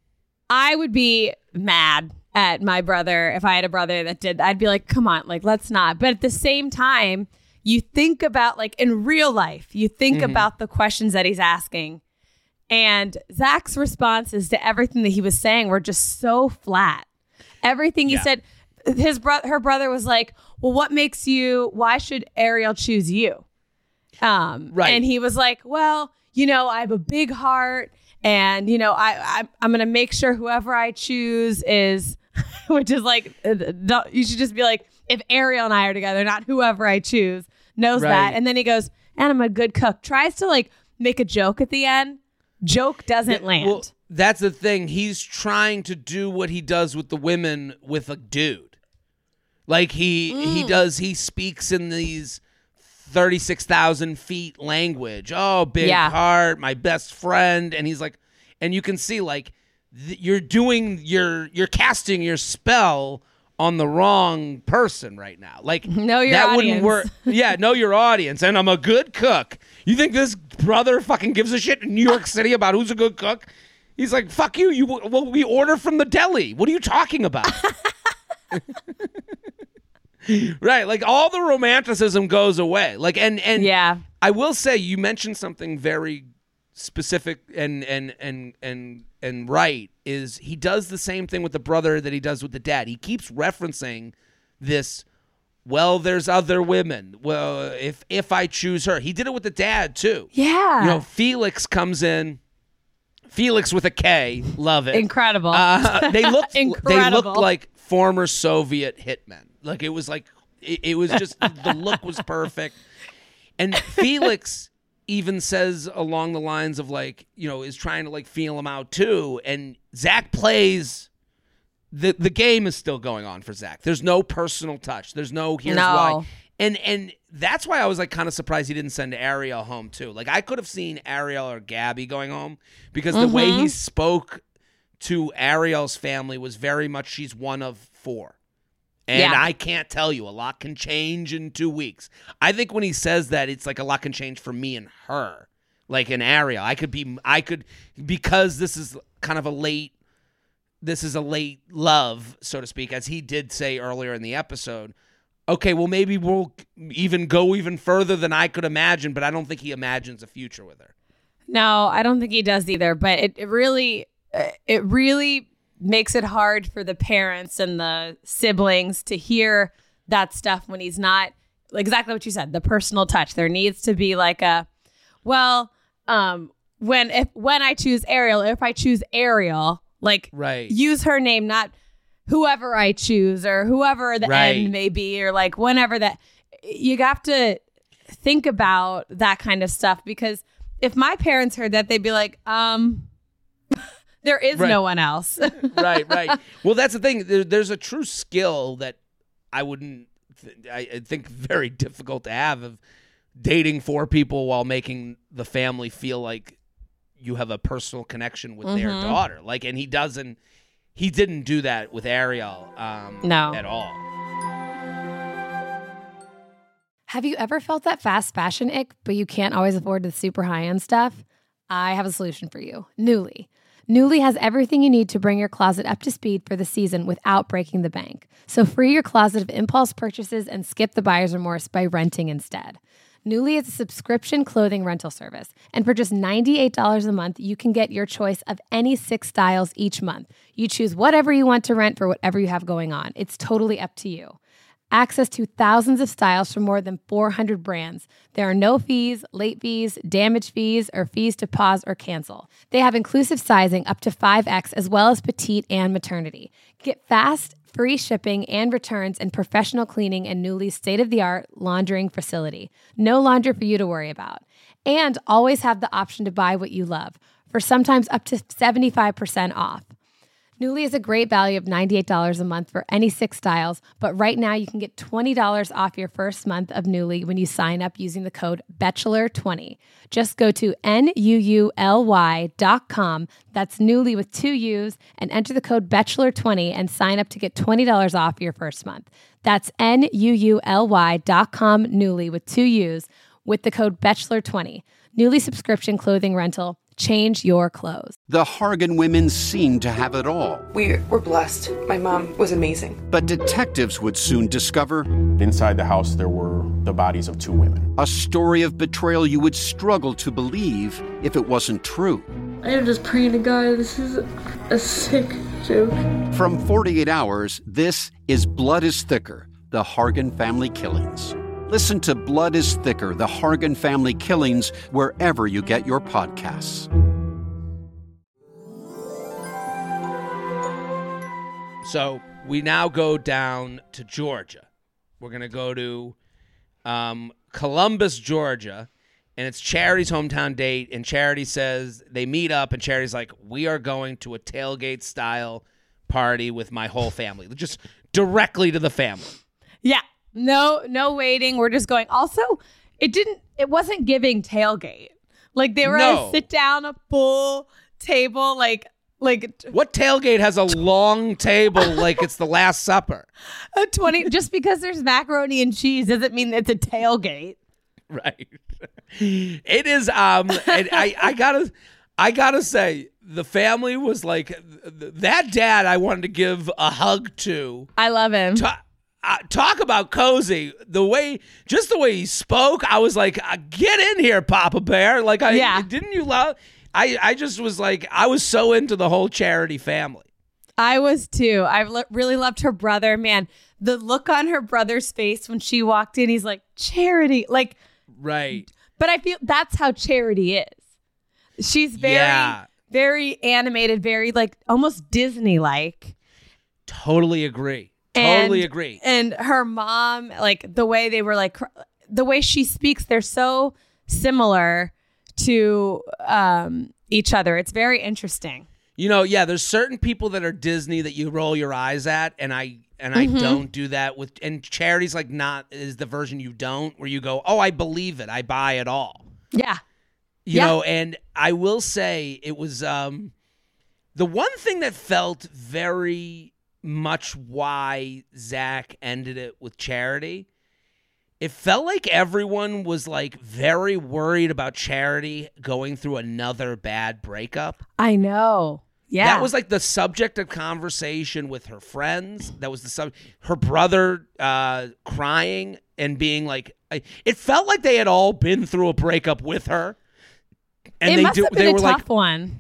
I would be mad at my brother if I had a brother that did. I'd be like, come on, like, let's not. But at the same time, you think about, like, in real life, you think Mm-hmm. about the questions that he's asking. And Zach's responses to everything that he was saying were just so flat. Everything he Yeah. said, his bro- her brother was like, well, what makes you, why should Ariel choose you? Um, Right. And he was like, well, you know, I have a big heart, and, you know, I, I I'm going to make sure whoever I choose is, which is like, uh, don't- you should just be like, if Ariel and I are together, not whoever I choose, knows Right. that. And then he goes, and I'm a good cook. Tries to like make a joke at the end. Joke doesn't land. Well, that's the thing. He's trying to do what he does with the women with a dude. Like he Mm. he does. He speaks in these thirty-six thousand feet language. Oh, big Yeah. heart, my best friend, and he's like, and you can see like th- you're doing you're you're casting your spell on the wrong person right now. Like Know your that audience. wouldn't work. Yeah, know your audience. And I'm a good cook. You think this brother fucking gives a shit in New York City about who's a good cook? He's like, fuck you. You well, we order from the deli. What are you talking about? Right, like all the romanticism goes away. Like, and and Yeah. I will say you mentioned something very specific and and and and and right is he does the same thing with the brother that he does with the dad. He keeps referencing this. Well, there's other women. Well, if if I choose her, he did it with the dad too. Yeah. You know, Felix comes in. Felix with a K, love it. Incredible. Uh, they looked. They Incredible. looked like former Soviet hitmen. Like it was like it, it was just the look was perfect. And Felix even says along the lines of like, you know, is trying to like feel him out too. And Zach plays. The the game is still going on for Zach. There's no personal touch. There's no here's No. why. And and that's why I was like kind of surprised he didn't send Ariel home too. Like I could have seen Ariel or Gabby going home because the way he spoke to Ariel's family was very much she's one of four. And Yeah. I can't tell you, a lot can change in two weeks. I think when he says that, it's like a lot can change for me and her. Like in Ariel, I could be, I could, because this is kind of a late, this is a late love, so to speak, as he did say earlier in the episode. Okay, well, maybe we'll even go even further than I could imagine, but I don't think he imagines a future with her. No, I don't think he does either. But it, it really, uh, it really makes it hard for the parents and the siblings to hear that stuff when he's not, like exactly what you said, the personal touch. There needs to be like a, well, um, when if when I choose Ariel, if I choose Ariel, like Right. use her name, not whoever I choose or whoever the Right. end may be, or like whenever that. You have to think about that kind of stuff, because if my parents heard that, they'd be like, um, There is Right. no one else. right, right. Well, that's the thing. There, there's a true skill that I wouldn't, th- I, I think, very difficult to have of dating four people while making the family feel like you have a personal connection with their daughter. Like, and he doesn't, he didn't do that with Ariel um, No. at all. Have you ever felt that fast fashion ick, but you can't always afford the super high-end stuff? I have a solution for you. Nuuly. Nuuly has everything you need to bring your closet up to speed for the season without breaking the bank. So free your closet of impulse purchases and skip the buyer's remorse by renting instead. Nuuly is a subscription clothing rental service, and for just ninety-eight dollars a month, you can get your choice of any six styles each month. You choose whatever you want to rent for whatever you have going on. It's totally up to you. Access to thousands of styles from more than four hundred brands. There are no fees, late fees, damage fees, or fees to pause or cancel. They have inclusive sizing up to five X as well as petite and maternity. Get fast, free shipping and returns and professional cleaning in Nuuly's state-of-the-art laundering facility. No laundry for you to worry about. And always have the option to buy what you love for sometimes up to seventy-five percent off. Nuuly is a great value of ninety-eight dollars a month for any six styles, but right now you can get twenty dollars off your first month of Nuuly when you sign up using the code Bachelor twenty. Just go to N U U L Y dot com, that's Nuuly with two U's, and enter the code Bachelor twenty and sign up to get twenty dollars off your first month. That's N U U L Y dot com, Nuuly with two U's, with the code Bachelor twenty. Nuuly subscription clothing rental. Change your clothes. The Hargan women seemed to have it all. We were blessed. My mom was amazing. But detectives would soon discover inside the house, there were the bodies of two women. a story of betrayal you would struggle to believe if it wasn't true. I am just praying to God, this is a sick joke. From forty-eight hours, this is Blood is Thicker, the Hargan Family Killings. Listen to Blood is Thicker, the Hargan Family Killings, wherever you get your podcasts. So we now go down to Georgia. We're going to go to um, Columbus, Georgia, and it's Charity's hometown date, and Charity says they meet up, and Charity's like, we are going to a tailgate-style party with my whole family. Just directly to the family. Yeah. No, no waiting. We're just going. Also, it didn't, it wasn't giving tailgate. Like they were No. at a sit down, a full table, like, like What tailgate has a long table like it's the Last Supper? a twenty. Just because there's macaroni and cheese doesn't mean it's a tailgate. Right. It is, um, and I, I gotta, I gotta say, the family was like, th- that dad I wanted to give a hug to. I love him. Ta- uh, talk about cozy. The way, just the way he spoke, I was like, uh, get in here, Papa Bear. Like, I, Yeah. didn't you love, I, I just was like, I was so into the whole Charity family. I was too. I lo- really loved her brother. Man, the look on her brother's face when she walked in, he's like, Charity. Like, Right. but I feel that's how Charity is. She's very, Yeah. very animated, very like almost Disney-like. Totally agree. And- Totally agree. And her mom, like the way they were like, cr- the way she speaks, they're so similar to um, each other. It's very interesting. You know, yeah, there's certain people that are Disney that you roll your eyes at, and I and I Mm-hmm. don't do that with. And Charity's like not is the version you don't, where you go, oh, I believe it, I buy it all. Yeah. You Yeah. know, and I will say it was um, the one thing that felt very much why Zach ended it with Charity. It felt like everyone was like very worried about Charity going through another bad breakup. I know. Yeah. That was like the subject of conversation with her friends. That was the sub. Her brother uh, crying and being like, I, it felt like they had all been through a breakup with her. And it they must do. have been They a were tough like one.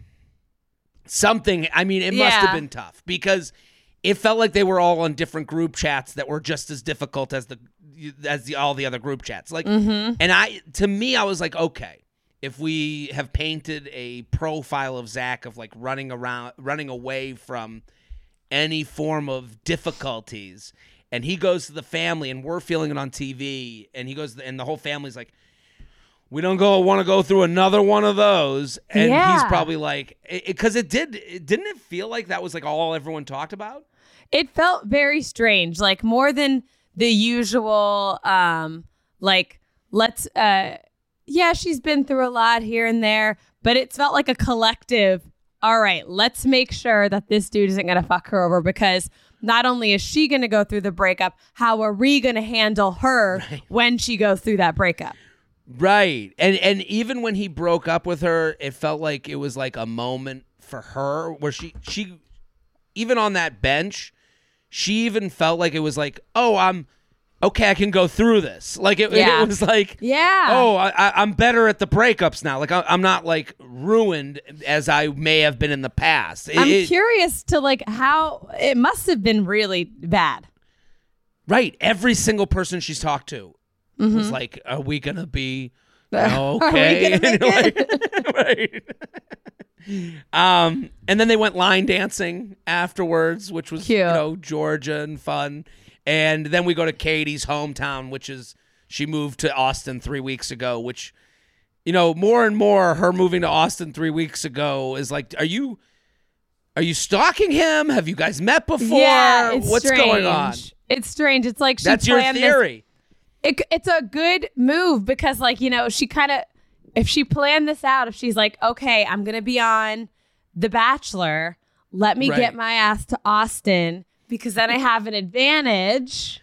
something. I mean, it must have Yeah. been tough because it felt like they were all on different group chats that were just as difficult as the as the all the other group chats. Like, Mm-hmm. and I to me, I was like, okay. If we have painted a profile of Zach of like running around, running away from any form of difficulties, and he goes to the family, and we're feeling it on T V, and he goes, and the whole family's like, we don't go want to go through another one of those. And Yeah. he's probably like, because it, it did, it, didn't it feel like that was like all everyone talked about? It felt very strange, like more than the usual, um, like, let's, uh, yeah, she's been through a lot here and there, but it felt like a collective, all right, let's make sure that this dude isn't going to fuck her over, because not only is she going to go through the breakup, how are we going to handle her right. when she goes through that breakup? Right. And and even when he broke up with her, it felt like it was like a moment for her where she, she even on that bench, she even felt like it was like, oh, I'm okay, I can go through this. Like it, yeah. it was like, yeah. oh, I, I'm better at the breakups now. Like I, I'm not like ruined as I may have been in the past. It, I'm it, curious to like how it must have been really bad. Right. Every single person she's talked to mm-hmm. was like, are we going to be okay? Are we gonna make it? Right. um, and then they went line dancing afterwards, which was, Cute. you know, Georgia and fun. And then we go to Katie's hometown, which is she moved to Austin three weeks ago, which, you know, more and more her moving to Austin three weeks ago is like, are you are you stalking him? Have you guys met before? Yeah, it's What's strange. going on? It's strange. It's like she That's your planned theory. This. It, it's a good move because, like, you know, she kind of, if she planned this out, if she's like, okay, I'm going to be on The Bachelor, let me Right. get my ass to Austin because then I have an advantage.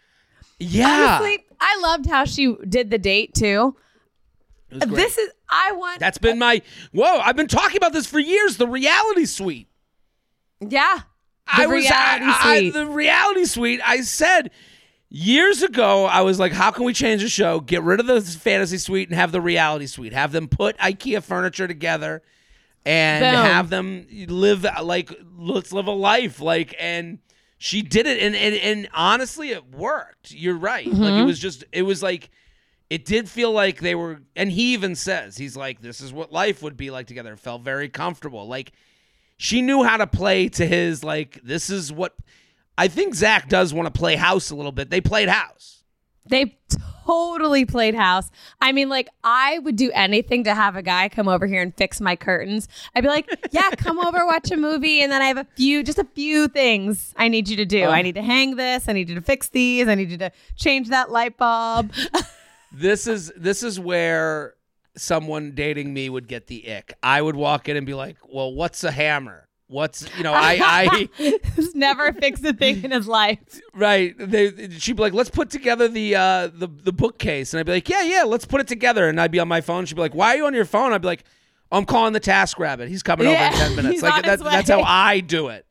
Yeah. Honestly, I loved how she did the date too. It was great. This is, I want. That's been my, whoa, I've been talking about this for years, the reality suite. Yeah. The I was reality I, I, suite. the reality suite. I said years ago, I was like, how can we change the show? Get rid of the fantasy suite and have the reality suite. Have them put IKEA furniture together and Boom. have them live like, let's live a life. Like, and she did it. And, and, and honestly, it worked. You're right. Mm-hmm. Like, it was just, it was like, it did feel like they were, and he even says, he's like, this is what life would be like together. It felt very comfortable. Like, she knew how to play to his, like, this is what, I think Zach does want to play house a little bit. They played house. They totally played house. I mean, like, I would do anything to have a guy come over here and fix my curtains. I'd be like, yeah, come over, watch a movie. And then I have a few, just a few things I need you to do. Oh. I need to hang this. I need you to fix these. I need you to change that light bulb. This is, this is where someone dating me would get the ick. I would walk in and be like, well, what's a hammer? What's, you know, I, I He's never fixed a thing in his life. right. They, she'd be like, let's put together the, uh, the, the bookcase. And I'd be like, yeah, yeah, let's put it together. And I'd be on my phone. She'd be like, why are you on your phone? I'd be like, oh, I'm calling the TaskRabbit. He's coming Yeah, over in ten minutes. he's Like on that, his that's way. how I do it.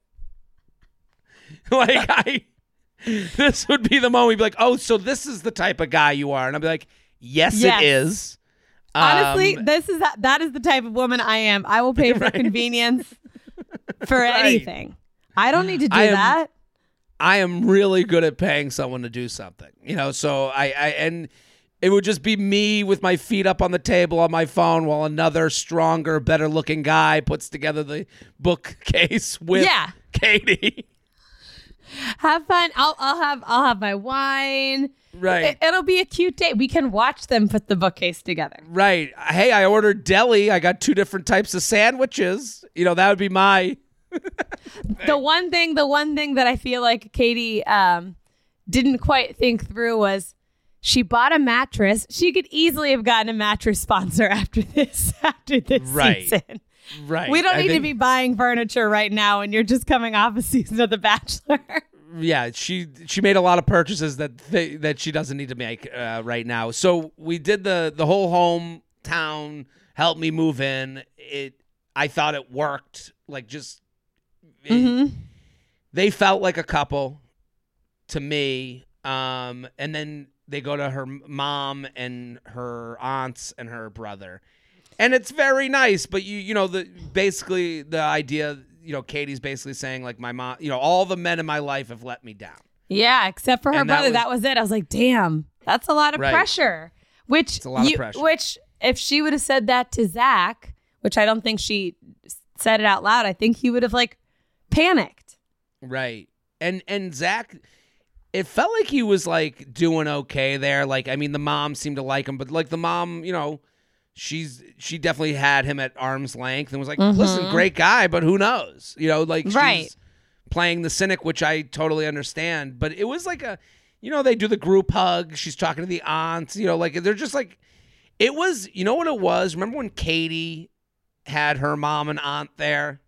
Like I, this would be the moment we'd be like, oh, so this is the type of guy you are. And I'd be like, yes, Yes. it is. Honestly, Um, this is that, that is the type of woman I am. I will pay for Right. convenience for Right. anything. I don't need to do I am- that. I am really good at paying someone to do something, you know, so I, I, and it would just be me with my feet up on the table on my phone while another stronger, better looking guy puts together the bookcase with Yeah. Katie. Have fun. I'll I'll have I'll have my wine. Right. It, it'll be a cute day. We can watch them put the bookcase together. Right. Hey, I ordered deli. I got two different types of sandwiches. You know, that would be my, The one thing, the one thing that I feel like Katie um, didn't quite think through was she bought a mattress. She could easily have gotten a mattress sponsor after this after this Right. season. right. We don't I need to think- be buying furniture right now, and you're just coming off a season of The Bachelor. Yeah, she she made a lot of purchases that they, that she doesn't need to make uh, right now. So we did the the whole hometown help me move in. It I thought it worked. Like just it- Mm-hmm. they felt like a couple to me. Um, and then they go to her mom and her aunts and her brother, and it's very nice. But you you know the basically the idea. You know, Katie's basically saying, like, my mom, you know, all the men in my life have let me down. Yeah, except for her And that brother. was- That was it. I was like, damn, that's a lot of Right. pressure. Which, It's a lot of you- pressure. Which, if she would have said that to Zach, which I don't think she said it out loud, I think he would have, like, panicked. Right. And and Zach, it felt like he was like doing okay there. Like, I mean, the mom seemed to like him, but like the mom, you know, she's she definitely had him at arm's length and was like, Mm-hmm. listen, great guy, but who knows? You know, like Right. she's playing the cynic, which I totally understand. But it was like a, you know, they do the group hug. She's talking to the aunts, you know, like they're just like, it was, you know what it was? Remember when Katie had her mom and aunt there?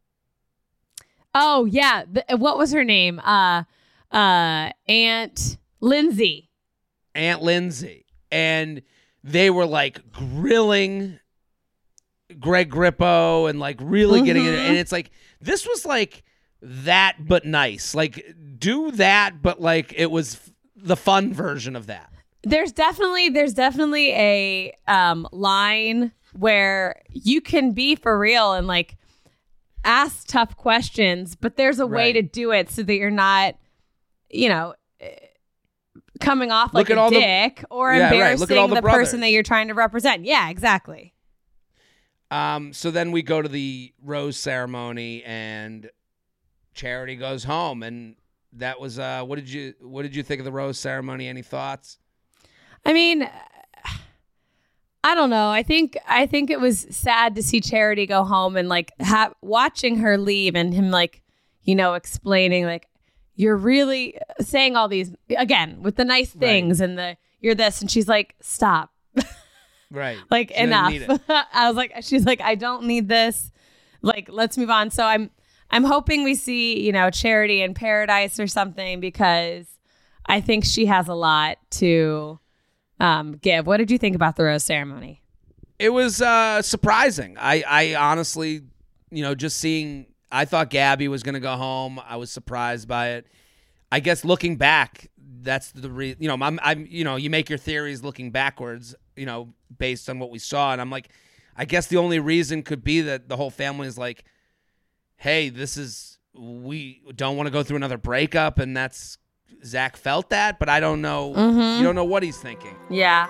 Oh yeah, the, what was her name? Uh, uh, Aunt Lindsay. Aunt Lindsay. And they were like grilling Greg Grippo and like really mm-hmm. getting it. And it's like, this was like that, but nice. Like do that, but like it was f- the fun version of that. There's definitely, there's definitely a um, line where you can be for real and like ask tough questions, but there's a way right. to do it so that you're not, you know, coming off Look like at a all dick the, or yeah, embarrassing right. Look at all the, the brothers. person that you're trying to represent. Yeah, exactly. Um. So then we go to the rose ceremony and Charity goes home, and that was uh. What did you What did you think of the rose ceremony? Any thoughts? I mean, I don't know. I think I think it was sad to see Charity go home and like ha- watching her leave and him like, you know, explaining like, you're really saying all these again with the nice things right. and the you're this, and she's like, stop. Right. Like she enough. I was like, she's like, I don't need this. Like, let's move on. So I'm I'm hoping we see, you know, Charity in paradise or something, because I think she has a lot to um, give. What did you think about the rose ceremony? It was uh, surprising. I, I honestly, you know, just seeing, I thought Gabby was going to go home. I was surprised by it. I guess looking back, that's the re- you know, I'm, I'm, you know, you make your theories looking backwards, you know, based on what we saw. And I'm like, I guess the only reason could be that the whole family is like, hey, this is, we don't want to go through another breakup. And that's, Zach felt that, but I don't know. Mm-hmm. You don't know what he's thinking. Yeah.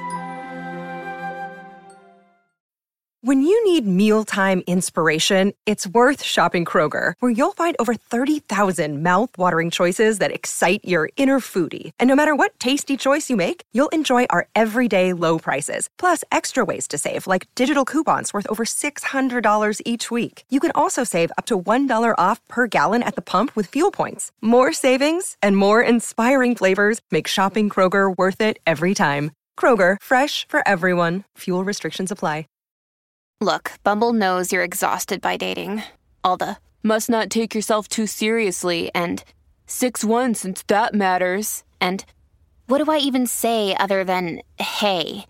When you need mealtime inspiration, it's worth shopping Kroger, where you'll find over thirty thousand mouth-watering choices that excite your inner foodie. And no matter what tasty choice you make, you'll enjoy our everyday low prices, plus extra ways to save, like digital coupons worth over six hundred dollars each week. You can also save up to one dollar off per gallon at the pump with fuel points. More savings and more inspiring flavors make shopping Kroger worth it every time. Kroger, fresh for everyone. Fuel restrictions apply. Look, Bumble knows you're exhausted by dating. All the, must not take yourself too seriously, and six one since that matters, and what do I even say other than, hey?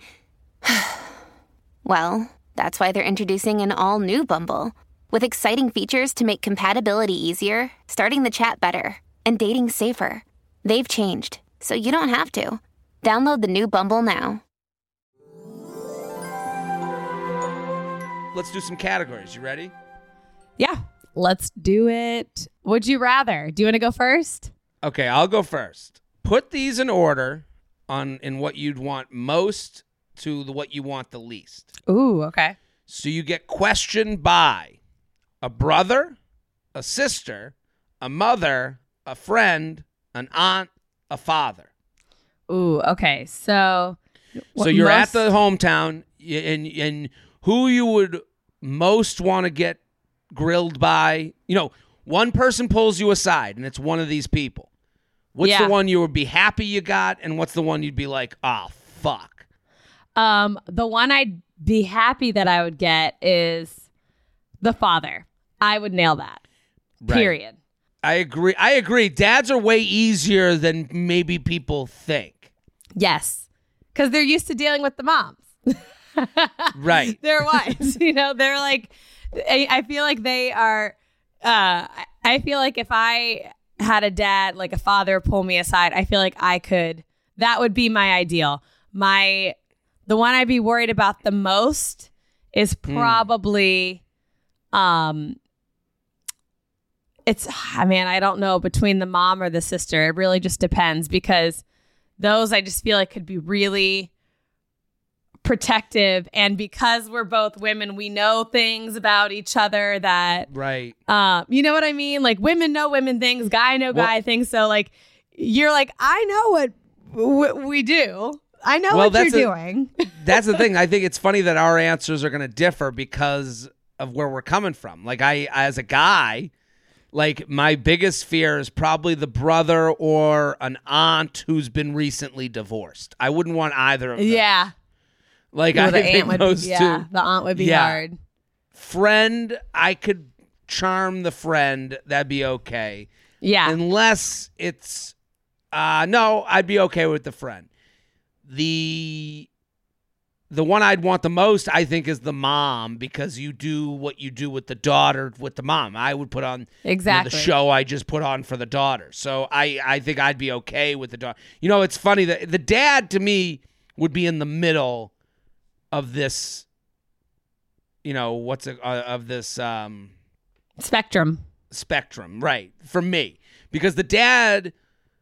Well, that's why they're introducing an all-new Bumble, with exciting features to make compatibility easier, starting the chat better, and dating safer. They've changed, so you don't have to. Download the new Bumble now. Let's do some categories. You ready? Yeah, let's do it. Would you rather? Do you want to go first? Okay, I'll go first. Put these in order on in what you'd want most to the what you want the least. Ooh, okay. So you get questioned by a brother, a sister, a mother, a friend, an aunt, a father. Ooh, okay. So So you're most... at the hometown and and who you would most want to get grilled by, you know, one person pulls you aside, and it's one of these people. What's yeah. the one you would be happy you got, and what's the one you'd be like, oh, fuck? Um, the one I'd be happy that I would get is the father. I would nail that, right. Period. I agree. I agree. Dads are way easier than maybe people think. Yes, because they're used to dealing with the moms. Right. They're wives, you know, they're like, I, I feel like they are, uh, I feel like if I had a dad, like a father pull me aside, I feel like I could, that would be my ideal. My, the one I'd be worried about the most is probably, mm. um, it's, I mean, I don't know, between the mom or the sister. It really just depends, because those I just feel like could be really protective, and because we're both women, we know things about each other that right um you know what I mean, like women know women things, guy know guy well, things, so like you're like, I know what w- we do. I know well, what you're a, doing. That's the thing. I think it's funny that our answers are going to differ because of where we're coming from. Like I, as a guy, like my biggest fear is probably the brother or an aunt who's been recently divorced. I wouldn't want either of them. Yeah. Like well, I the think aunt would those be, yeah, two. The aunt would be yeah. hard. Friend, I could charm the friend. That'd be okay. Yeah. Unless it's, uh, no, I'd be okay with the friend. The the one I'd want the most, I think, is the mom because you do what you do with the daughter with the mom. I would put on exactly you know, the show I just put on for the daughter. So I, I think I'd be okay with the daughter. You know, it's funny that the dad to me would be in the middle of this, you know, what's it, uh, of this um, spectrum. Spectrum, right, for me. Because the dad...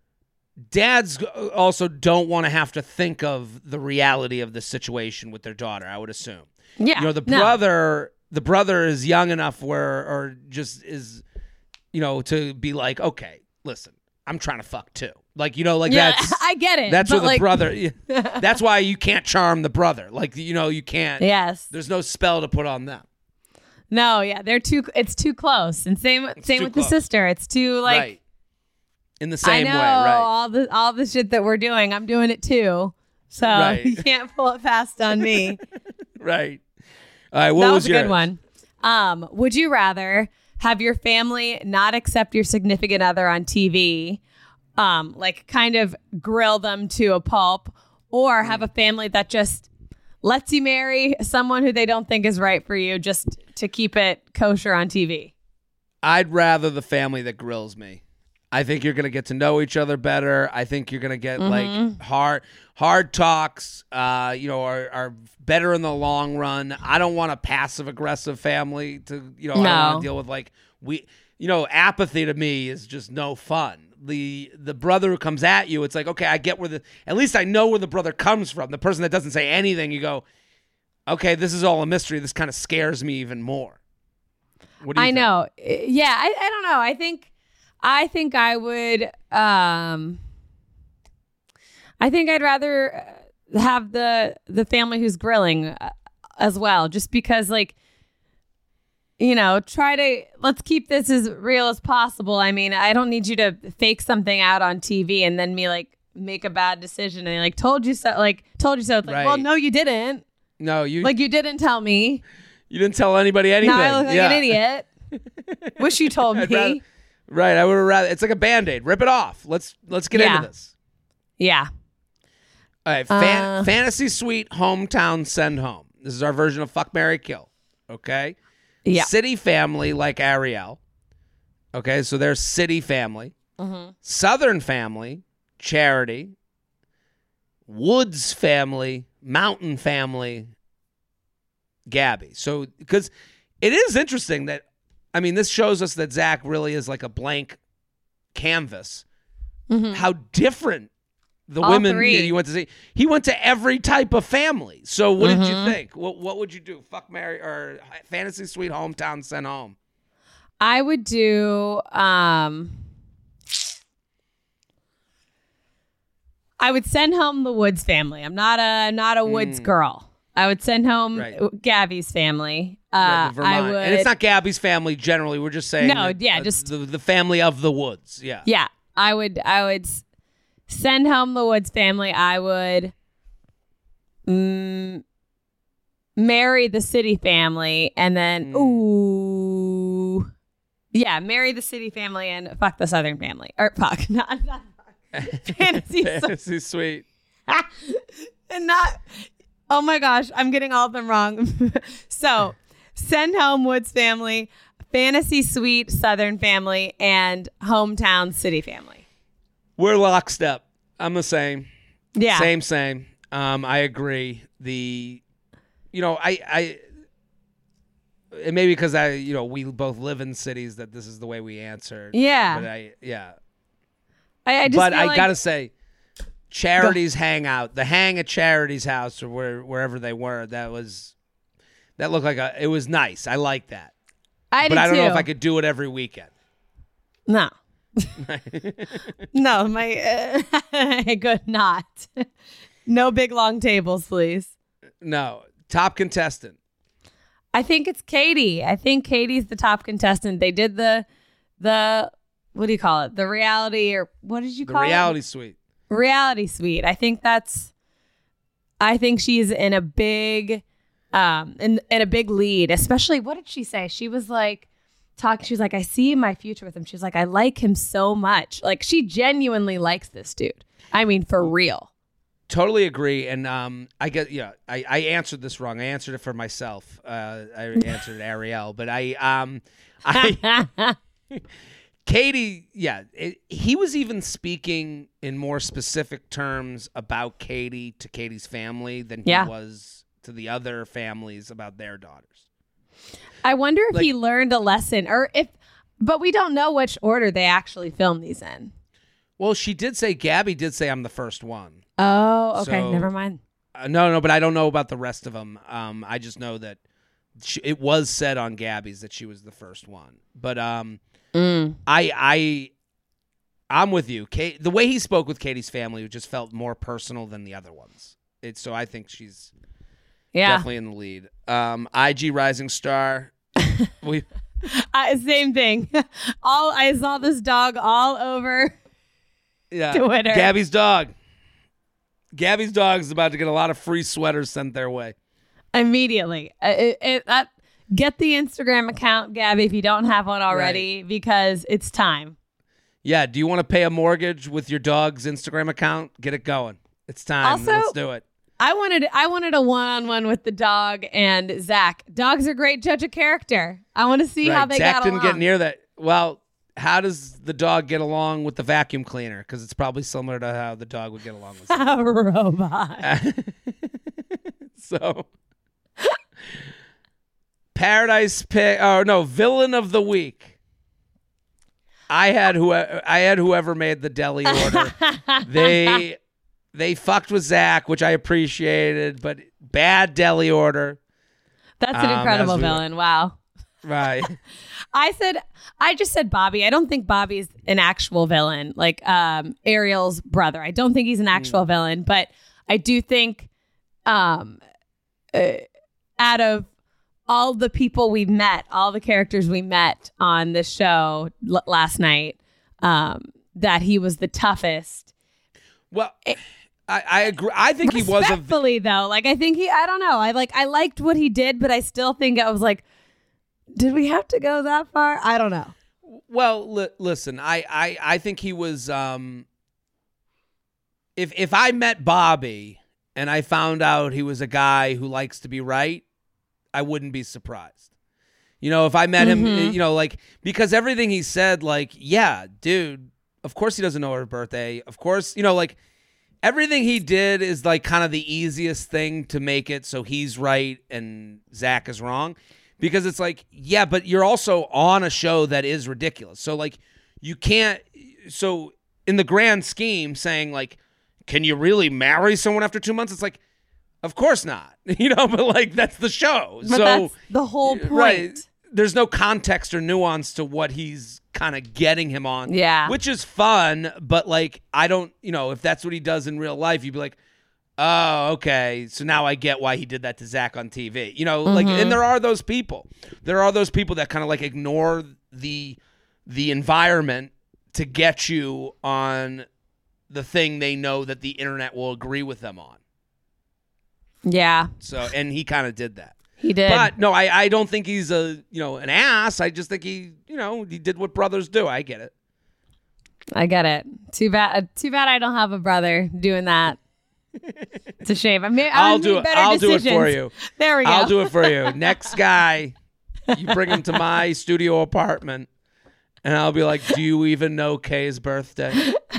Dads also don't want to have to think of the reality of the situation with their daughter, I would assume. Yeah. You know, the no. brother the brother is young enough where or just is you know, to be like, okay, listen, I'm trying to fuck too. Like, you know, like yeah, that's I get it. That's where the like... brother that's why you can't charm the brother. Like, you know, you can't Yes. There's no spell to put on them. No, yeah, they're too it's too close. And same it's same with close. the sister. It's too like right. In the same I know, way, right? all the all the shit that we're doing, I'm doing it too. So right. you can't pull it fast on me. Right. All right, what that was, was a yours? good one. Um, would you rather have your family not accept your significant other on T V, um, like kind of grill them to a pulp, or have a family that just lets you marry someone who they don't think is right for you just to keep it kosher on T V? I'd rather the family that grills me. I think you're going to get to know each other better. I think you're going to get Mm-hmm. like hard hard talks, uh, you know, are, are better in the long run. I don't want a passive aggressive family to, you know, No. I don't want to deal with like we, you know, apathy to me is just no fun. The the brother who comes at you, it's like, okay, I get where the, at least I know where the brother comes from. The person that doesn't say anything, you go, okay, this is all a mystery. This kind of scares me even more. What do you I think? know. Yeah, I, I don't know. I think I think I would um I think I'd rather have the the family who's grilling uh, as well, just because like you know, try to let's keep this as real as possible. I mean, I don't need you to fake something out on T V and then me like make a bad decision and like told you so like told you so. It's like, Right. well, no you didn't. No, you Like you didn't tell me. You didn't tell anybody anything. Now I look like yeah. an idiot. Wish you told me. I'd rather- right, I would have rather. It's like a Band-Aid. Rip it off. Let's let's get Yeah. into this. Yeah. All right, fan, Uh. Fantasy Suite Hometown Send Home. This is our version of Fuck, Marry, Kill. Okay? Yeah. City family like Ariel. Okay, so there's city family. Mm-hmm. Southern family, Charity. Woods family, mountain family, Gabby. So, because it is interesting that, I mean, this shows us that Zach really is like a blank canvas. Mm-hmm. How different the All women three. you went to see. He went to every type of family. So, what did Mm-hmm. you think? What What would you do? Fuck, marry, or Fantasy Suite Hometown Send Home? I would do um I would send home the Woods family. I'm not a I'm not a Woods Mm. girl. I would send home Right. Gabby's family. Yeah, Uh, the Vermont. I would And it's not Gabby's family generally. We're just saying. No, that, yeah, uh, just- the, the family of the Woods. Yeah. Yeah, I would I would s- send home the Woods family. I would mm, marry the City family and then Mm. ooh yeah, marry the City family and fuck the Southern family. Or fuck, not not Fantasy Fantasy Suite. and not oh my gosh, I'm getting all of them wrong. So send home Woods family, Fantasy Suite Southern family, and hometown City family. We're lockstep. I'm the same. Yeah. Same, same. Um, I agree. The, you know, I, I, it may be because I, you know, we both live in cities that this is the way we answer. Yeah. But I, yeah. I, I just but feel I like, gotta say, Charity's hangout, the hang at Charity's house or where wherever they were, that was, that looked like a, it was nice. I like that. I but did I don't too. know if I could do it every weekend. No. No, my uh, I could not. No big long tables, please. No. Top contestant. I think it's Katie. I think Katie's the top contestant. They did the the what do you call it? The reality or what did you The call it? reality suite. Reality suite. I think that's I think she's in a big um in in a big lead, especially what did she say? She was like talking she was like, I see my future with him. She was like, I like him so much. Like she genuinely likes this dude. I mean, for real. Totally agree. And um, I get, yeah, I, I answered this wrong. I answered it for myself. Uh, I answered Ariel, but I, um, I, Katie, yeah, it, he was even speaking in more specific terms about Katie to Katie's family than he yeah. was to the other families about their daughters. I wonder if Like- he learned a lesson or if, but we don't know which order they actually filmed these in. Well, she did say, Gabby did say I'm the first one. Oh, okay. So- Never mind. Uh, no, no, but I don't know about the rest of them. Um, I just know that she, it was said on Gabby's that she was the first one. But um, Mm. I, I, I'm with you. Kate, the way he spoke with Katie's family just felt more personal than the other ones. It's so I think she's Yeah. definitely in the lead. Um, I G Rising Star. we Uh, same thing. All I saw this dog all over yeah. Twitter. Gabby's dog. Gabby's dog is about to get a lot of free sweaters sent their way. Immediately. Uh, it, it, that, get the Instagram account, Gabby, if you don't have one already, because it's time. Yeah. Do you want to pay a mortgage with your dog's Instagram account? Get it going. It's time. Also, Let's do it. I wanted I wanted a one-on-one with the dog and Zach. Dogs are great judge of character. I want to see Right. how they Zach got didn't along. get near that. Well, how does the dog get along with the vacuum cleaner? Because it's probably similar to how the dog would get along with A robot. So, Paradise pick. Oh no, villain of the week. I had who I had whoever made the deli order. they they fucked with Zach, which I appreciated, but bad deli order. That's an Um, incredible as we- villain. Wow. Right. I said, I just said Bobby. I don't think Bobby's an actual villain, like um, Ariel's brother. I don't think he's an actual villain, but I do think um, uh, out of all the people we met, all the characters we met on this show l- last night, um, that he was the toughest. Well, I, I agree. I think he was a Respectfully, though, like I think he. I don't know. I like. I liked what he did, but I still think I was like, did we have to go that far? I don't know. Well, li- listen, I, I, I think he was. Um, if if I met Bobby and I found out he was a guy who likes to be right, I wouldn't be surprised. You know, if I met him, Mhm. you know, like because everything he said, like, yeah, dude, of course he doesn't know her birthday. Of course, you know, like everything he did is like kind of the easiest thing to make it so he's right and Zach is wrong. Because it's like, yeah, but you're also on a show that is ridiculous. So, like, you can't. So, in the grand scheme, saying, like, can you really marry someone after two months? It's like, of course not. You know, but, like, that's the show. But so, that's the whole point. Right. There's no context or nuance to what he's kind of getting him on. Yeah. Which is fun, but, like, I don't, you know, if that's what he does in real life, you'd be like, oh, okay. So now I get why he did that to Zach on T V. You know, like, Mhm. and there are those people. There are those people that kind of like ignore the the environment to get you on the thing they know that the internet will agree with them on. Yeah, So, and he kind of did that. he did. But no, I, I don't think he's a, you know, an ass. I just think he, you know, he did what brothers do. I get it. I get it. Too bad. Too bad I don't have a brother doing that. It's a shame. I mean, I'll do it. I'll do it for you. There we go. I'll do it for you. Next guy, you bring him to my studio apartment, and I'll be like, "Do you even know Kay's birthday?"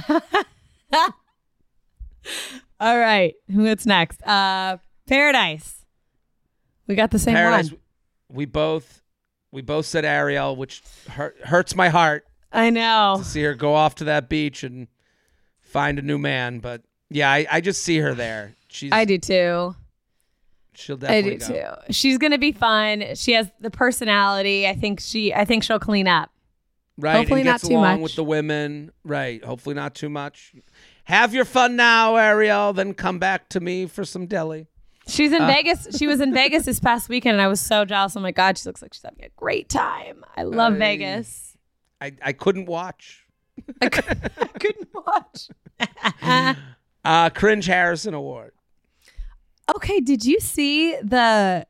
All right. What's next? Uh, Paradise. We got the same Paradise. one. We both, we both said Ariel, which hurt, hurts my heart I know. to see her go off to that beach and find a new man. But yeah, I, I just see her there. She's. I do too. She'll I definitely do go. too. She's gonna be fun. She has the personality. I think she. I think she'll clean up. Right. Hopefully and not gets too along much. with the women. Right. Hopefully not too much. Have your fun now, Ariel. Then come back to me for some deli. She's in Uh, Vegas. She was in Vegas this past weekend, and I was so jealous. Oh my God, she looks like she's having a great time. I love I- Vegas. I, I couldn't watch. I couldn't watch. uh, Cringe Harrison Award. Okay, did you see the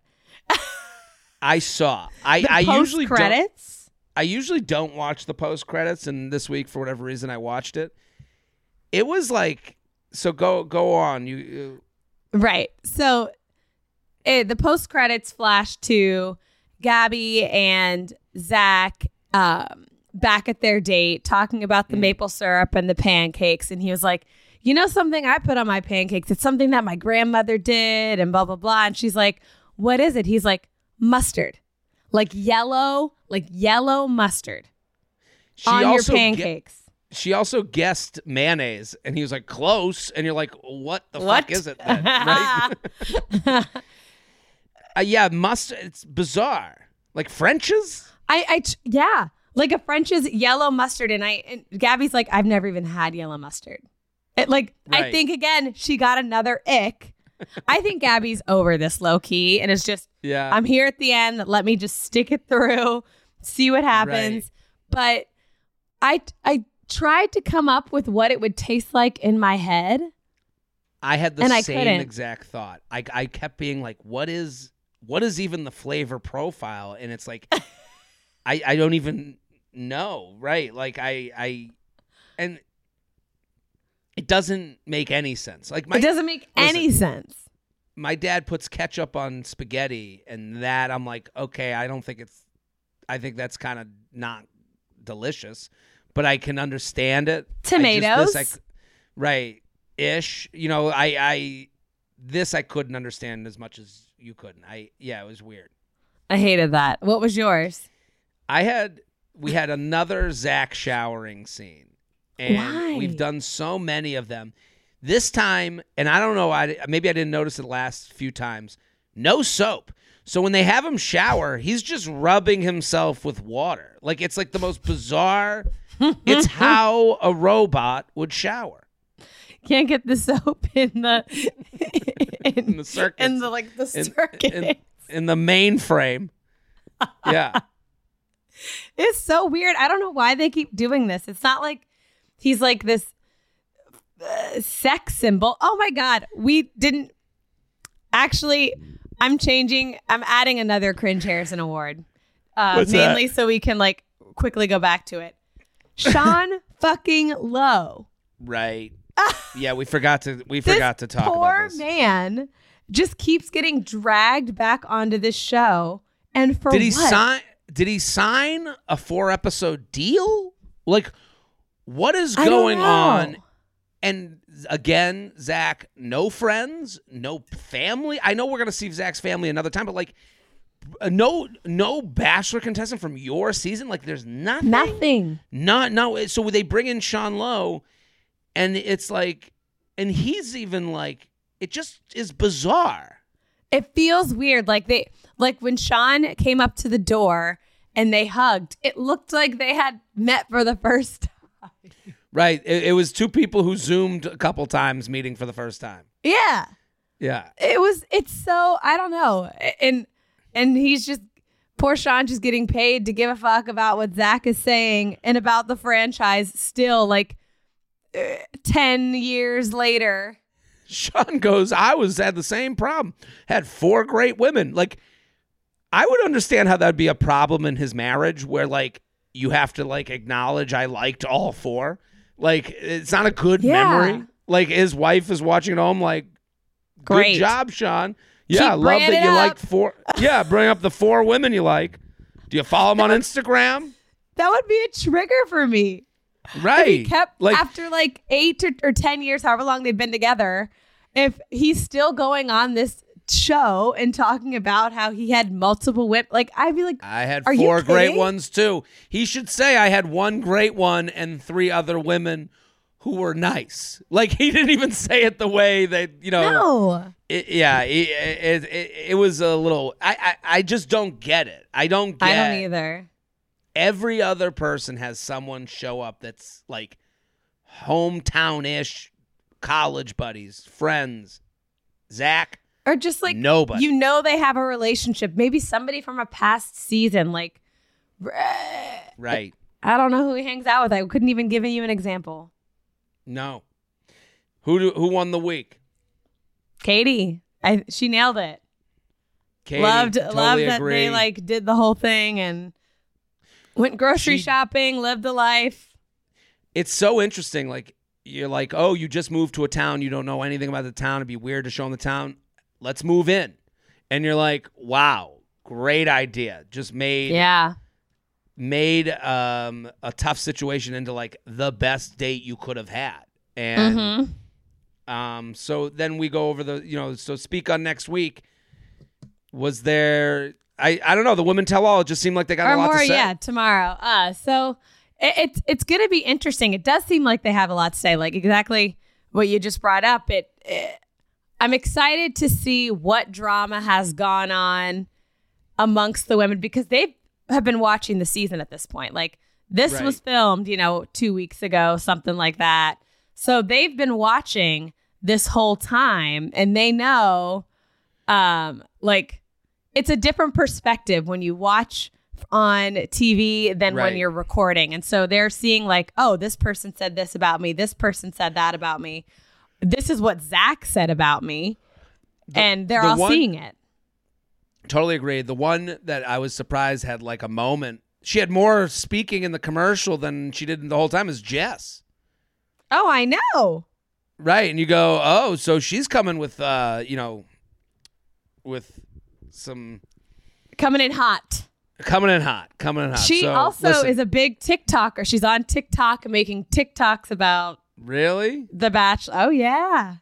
I saw. I, the I post usually don't- credits? I usually don't watch the post credits, and this week, for whatever reason, I watched it. It was like, so go go on. You, you Right. So it, the post credits flash to Gabby and Zach um, back at their date talking about the Mm. maple syrup and the pancakes. And he was like, you know something I put on my pancakes? It's something that my grandmother did and blah, blah, blah. And she's like, what is it? He's like, mustard. Like yellow, like yellow mustard she on your also ge- pancakes. she also guessed mayonnaise, and he was like, close. And you're like, what the What? fuck is it then? Right? uh, yeah, mustard. It's bizarre. Like French's? I, I, t- yeah, like a French's yellow mustard, and I, and Gabby's like, I've never even had yellow mustard. It, like, I Right. think again, she got another ick. I think Gabby's over this low key, and it's just, Yeah. I'm here at the end. Let me just stick it through, see what happens. But I, I tried to come up with what it would taste like in my head. I had the And I same couldn't. exact thought. I, I kept being like, what is what is even the flavor profile? And it's like, I, I don't even know, right? Like I I and it doesn't make any sense. Like my it doesn't make any listen, sense. My dad puts ketchup on spaghetti, and that I'm like, okay, I don't think it's I think that's kind of not delicious, but I can understand it. I just- Tomatoes? this I- right. Ish, you know, I, I, this I couldn't understand as much as you couldn't. I, yeah, it was weird. I hated that. What was yours? I had, we had another Zach showering scene, and Why? we've done so many of them. This time, and I don't know, I maybe I didn't notice it the last few times. No soap. So when they have him shower, he's just rubbing himself with water. Like it's like the most bizarre. It's how a robot would shower. Can't get the soap in the in, In the circuits. in the like the in, circuit. in, in the mainframe. Yeah. It's so weird. I don't know why they keep doing this. It's not like he's like this uh, sex symbol. Oh my God. We didn't actually. I'm changing. I'm adding another Cringe Harrison Award. Uh, What's that? mainly so we can like quickly go back to it. Sean fucking Lowe. Right. Yeah, we forgot to we This forgot to talk poor about this. man just keeps getting dragged back onto this show. And for Did he what? sign did he sign a four episode deal? Like what is I don't going know. on? And again, Zach, no friends, no family. I know we're gonna see Zach's family another time, but like uh, no no Bachelor contestant from your season. Like there's nothing. Nothing. Not no. So they bring in Sean Lowe, and it's like, and he's even like, it just is bizarre. It feels weird. Like they, like when Sean came up to the door and they hugged, it looked like they had met for the first time. Right. It, it was two people who Zoomed a couple times meeting for the first time. Yeah. Yeah. It was, it's so, I don't know. And, and he's just, poor Sean just getting paid to give a fuck about what Zach is saying and about the franchise still like uh, ten years later. Sean goes, I was had the same problem. Had four great women. Like, I would understand how that'd be a problem in his marriage where like you have to like acknowledge I liked all four. Like, it's not a good Yeah. memory. Like his wife is watching at home like, Great. good job, Sean. Yeah, I love bringing that it you up. like four. Yeah, bring up the four women you like. Do you follow him on Instagram? That would be a trigger for me. Right. If he kept like after like eight or, or ten years, however long they've been together, if he's still going on this show and talking about how he had multiple women, like I'd be like, I had are you four great kidding? ones too. He should say I had one great one and three other women who were nice. Like he didn't even say it the way that, you know. No. It, yeah, it, it, it, it was a little. I, I, I just don't get it. I don't get. I don't either. Every other person has someone show up that's like hometown-ish, college buddies, friends. Zach, or just like nobody. You know they have a relationship. Maybe somebody from a past season. Like, right. I don't know who he hangs out with. I couldn't even give you an example. No. Who do, who won the week? Katie. I she nailed it. Katie, loved totally loved that agree. they like did the whole thing and went grocery She, shopping, lived the life. It's so interesting. Like, you're like, oh, you just moved to a town. You don't know anything about the town. It'd be weird to show them the town. Let's move in. And you're like, wow, great idea. Just made yeah. made um, a tough situation into like the best date you could have had. And mm-hmm. um, so then we go over the, you know, so speak on next week. Was there, I, I don't know, the women tell all. It just seemed like they got or a lot more, to say. Yeah, tomorrow. Uh, so it, it's it's going to be interesting. It does seem like they have a lot to say, like exactly what you just brought up. It, it I'm excited to see what drama has gone on amongst the women because they have been watching the season at this point. Like this Right. was filmed, you know, two weeks ago, something like that. So they've been watching this whole time and they know, um, like it's a different perspective when you watch on T V than Right. when you're recording. And so they're seeing like, oh, this person said this about me. This person said that about me. This is what Zach said about me. The- and they're the all one- seeing it. Totally agree. The one that I was surprised had like a moment. She had more speaking in the commercial than she did in the whole time is Jess. Oh, I know. Right. And you go, oh, so she's coming with, uh, you know, with some Coming in hot. coming in hot, coming in hot. She So, also listen, is a big TikToker. She's on TikTok making TikToks about really? The Bachelor. Oh, yeah.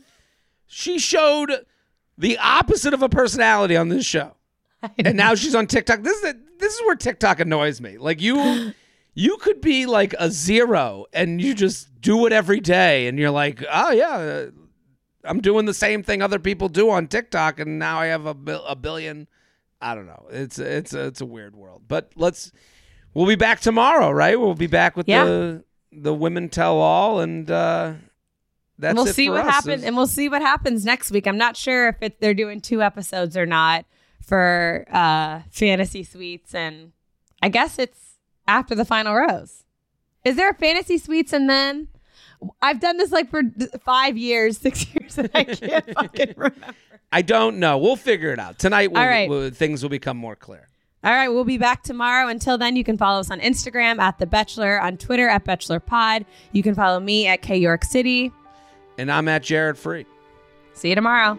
She showed the opposite of a personality on this show. And now she's on TikTok. This is this is where TikTok annoys me. Like you you could be like a zero and you just do it every day and you're like, "Oh yeah, I'm doing the same thing other people do on TikTok and now I have a, bil- a billion." I don't know. It's it's a, it's a weird world. But let's we'll be back tomorrow, right? We'll be back with Yeah. the the women tell all and uh that's we'll it see for what us. happens, and we'll see what happens next week. I'm not sure if it, they're doing two episodes or not for uh, Fantasy Suites, and I guess it's after the final rose. Is there a Fantasy Suites and then? I've done this like for five years, six years, and I can't fucking remember. I don't know. We'll figure it out tonight. We'll, All right. we'll, things will become more clear. All right, we'll be back tomorrow. Until then, you can follow us on Instagram at The Bachelor, on Twitter at Bachelor Pod. You can follow me at K York City. And I'm at Jared Free. See you tomorrow.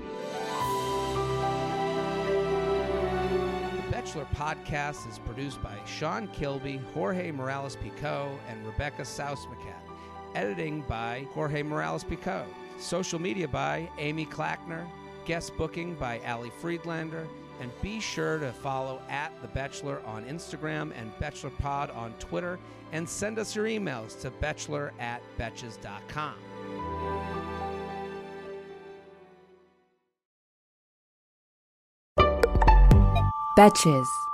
The Bachelor Podcast is produced by Sean Kilby, Jorge Morales-Pico, and Rebecca Saus-McCat. Editing by Jorge Morales-Pico. Social media by Amy Clackner. Guest booking by Ali Friedlander. And be sure to follow at The Bachelor on Instagram and Bachelor Pod on Twitter. And send us your emails to bachelor at betches dot com. Betches.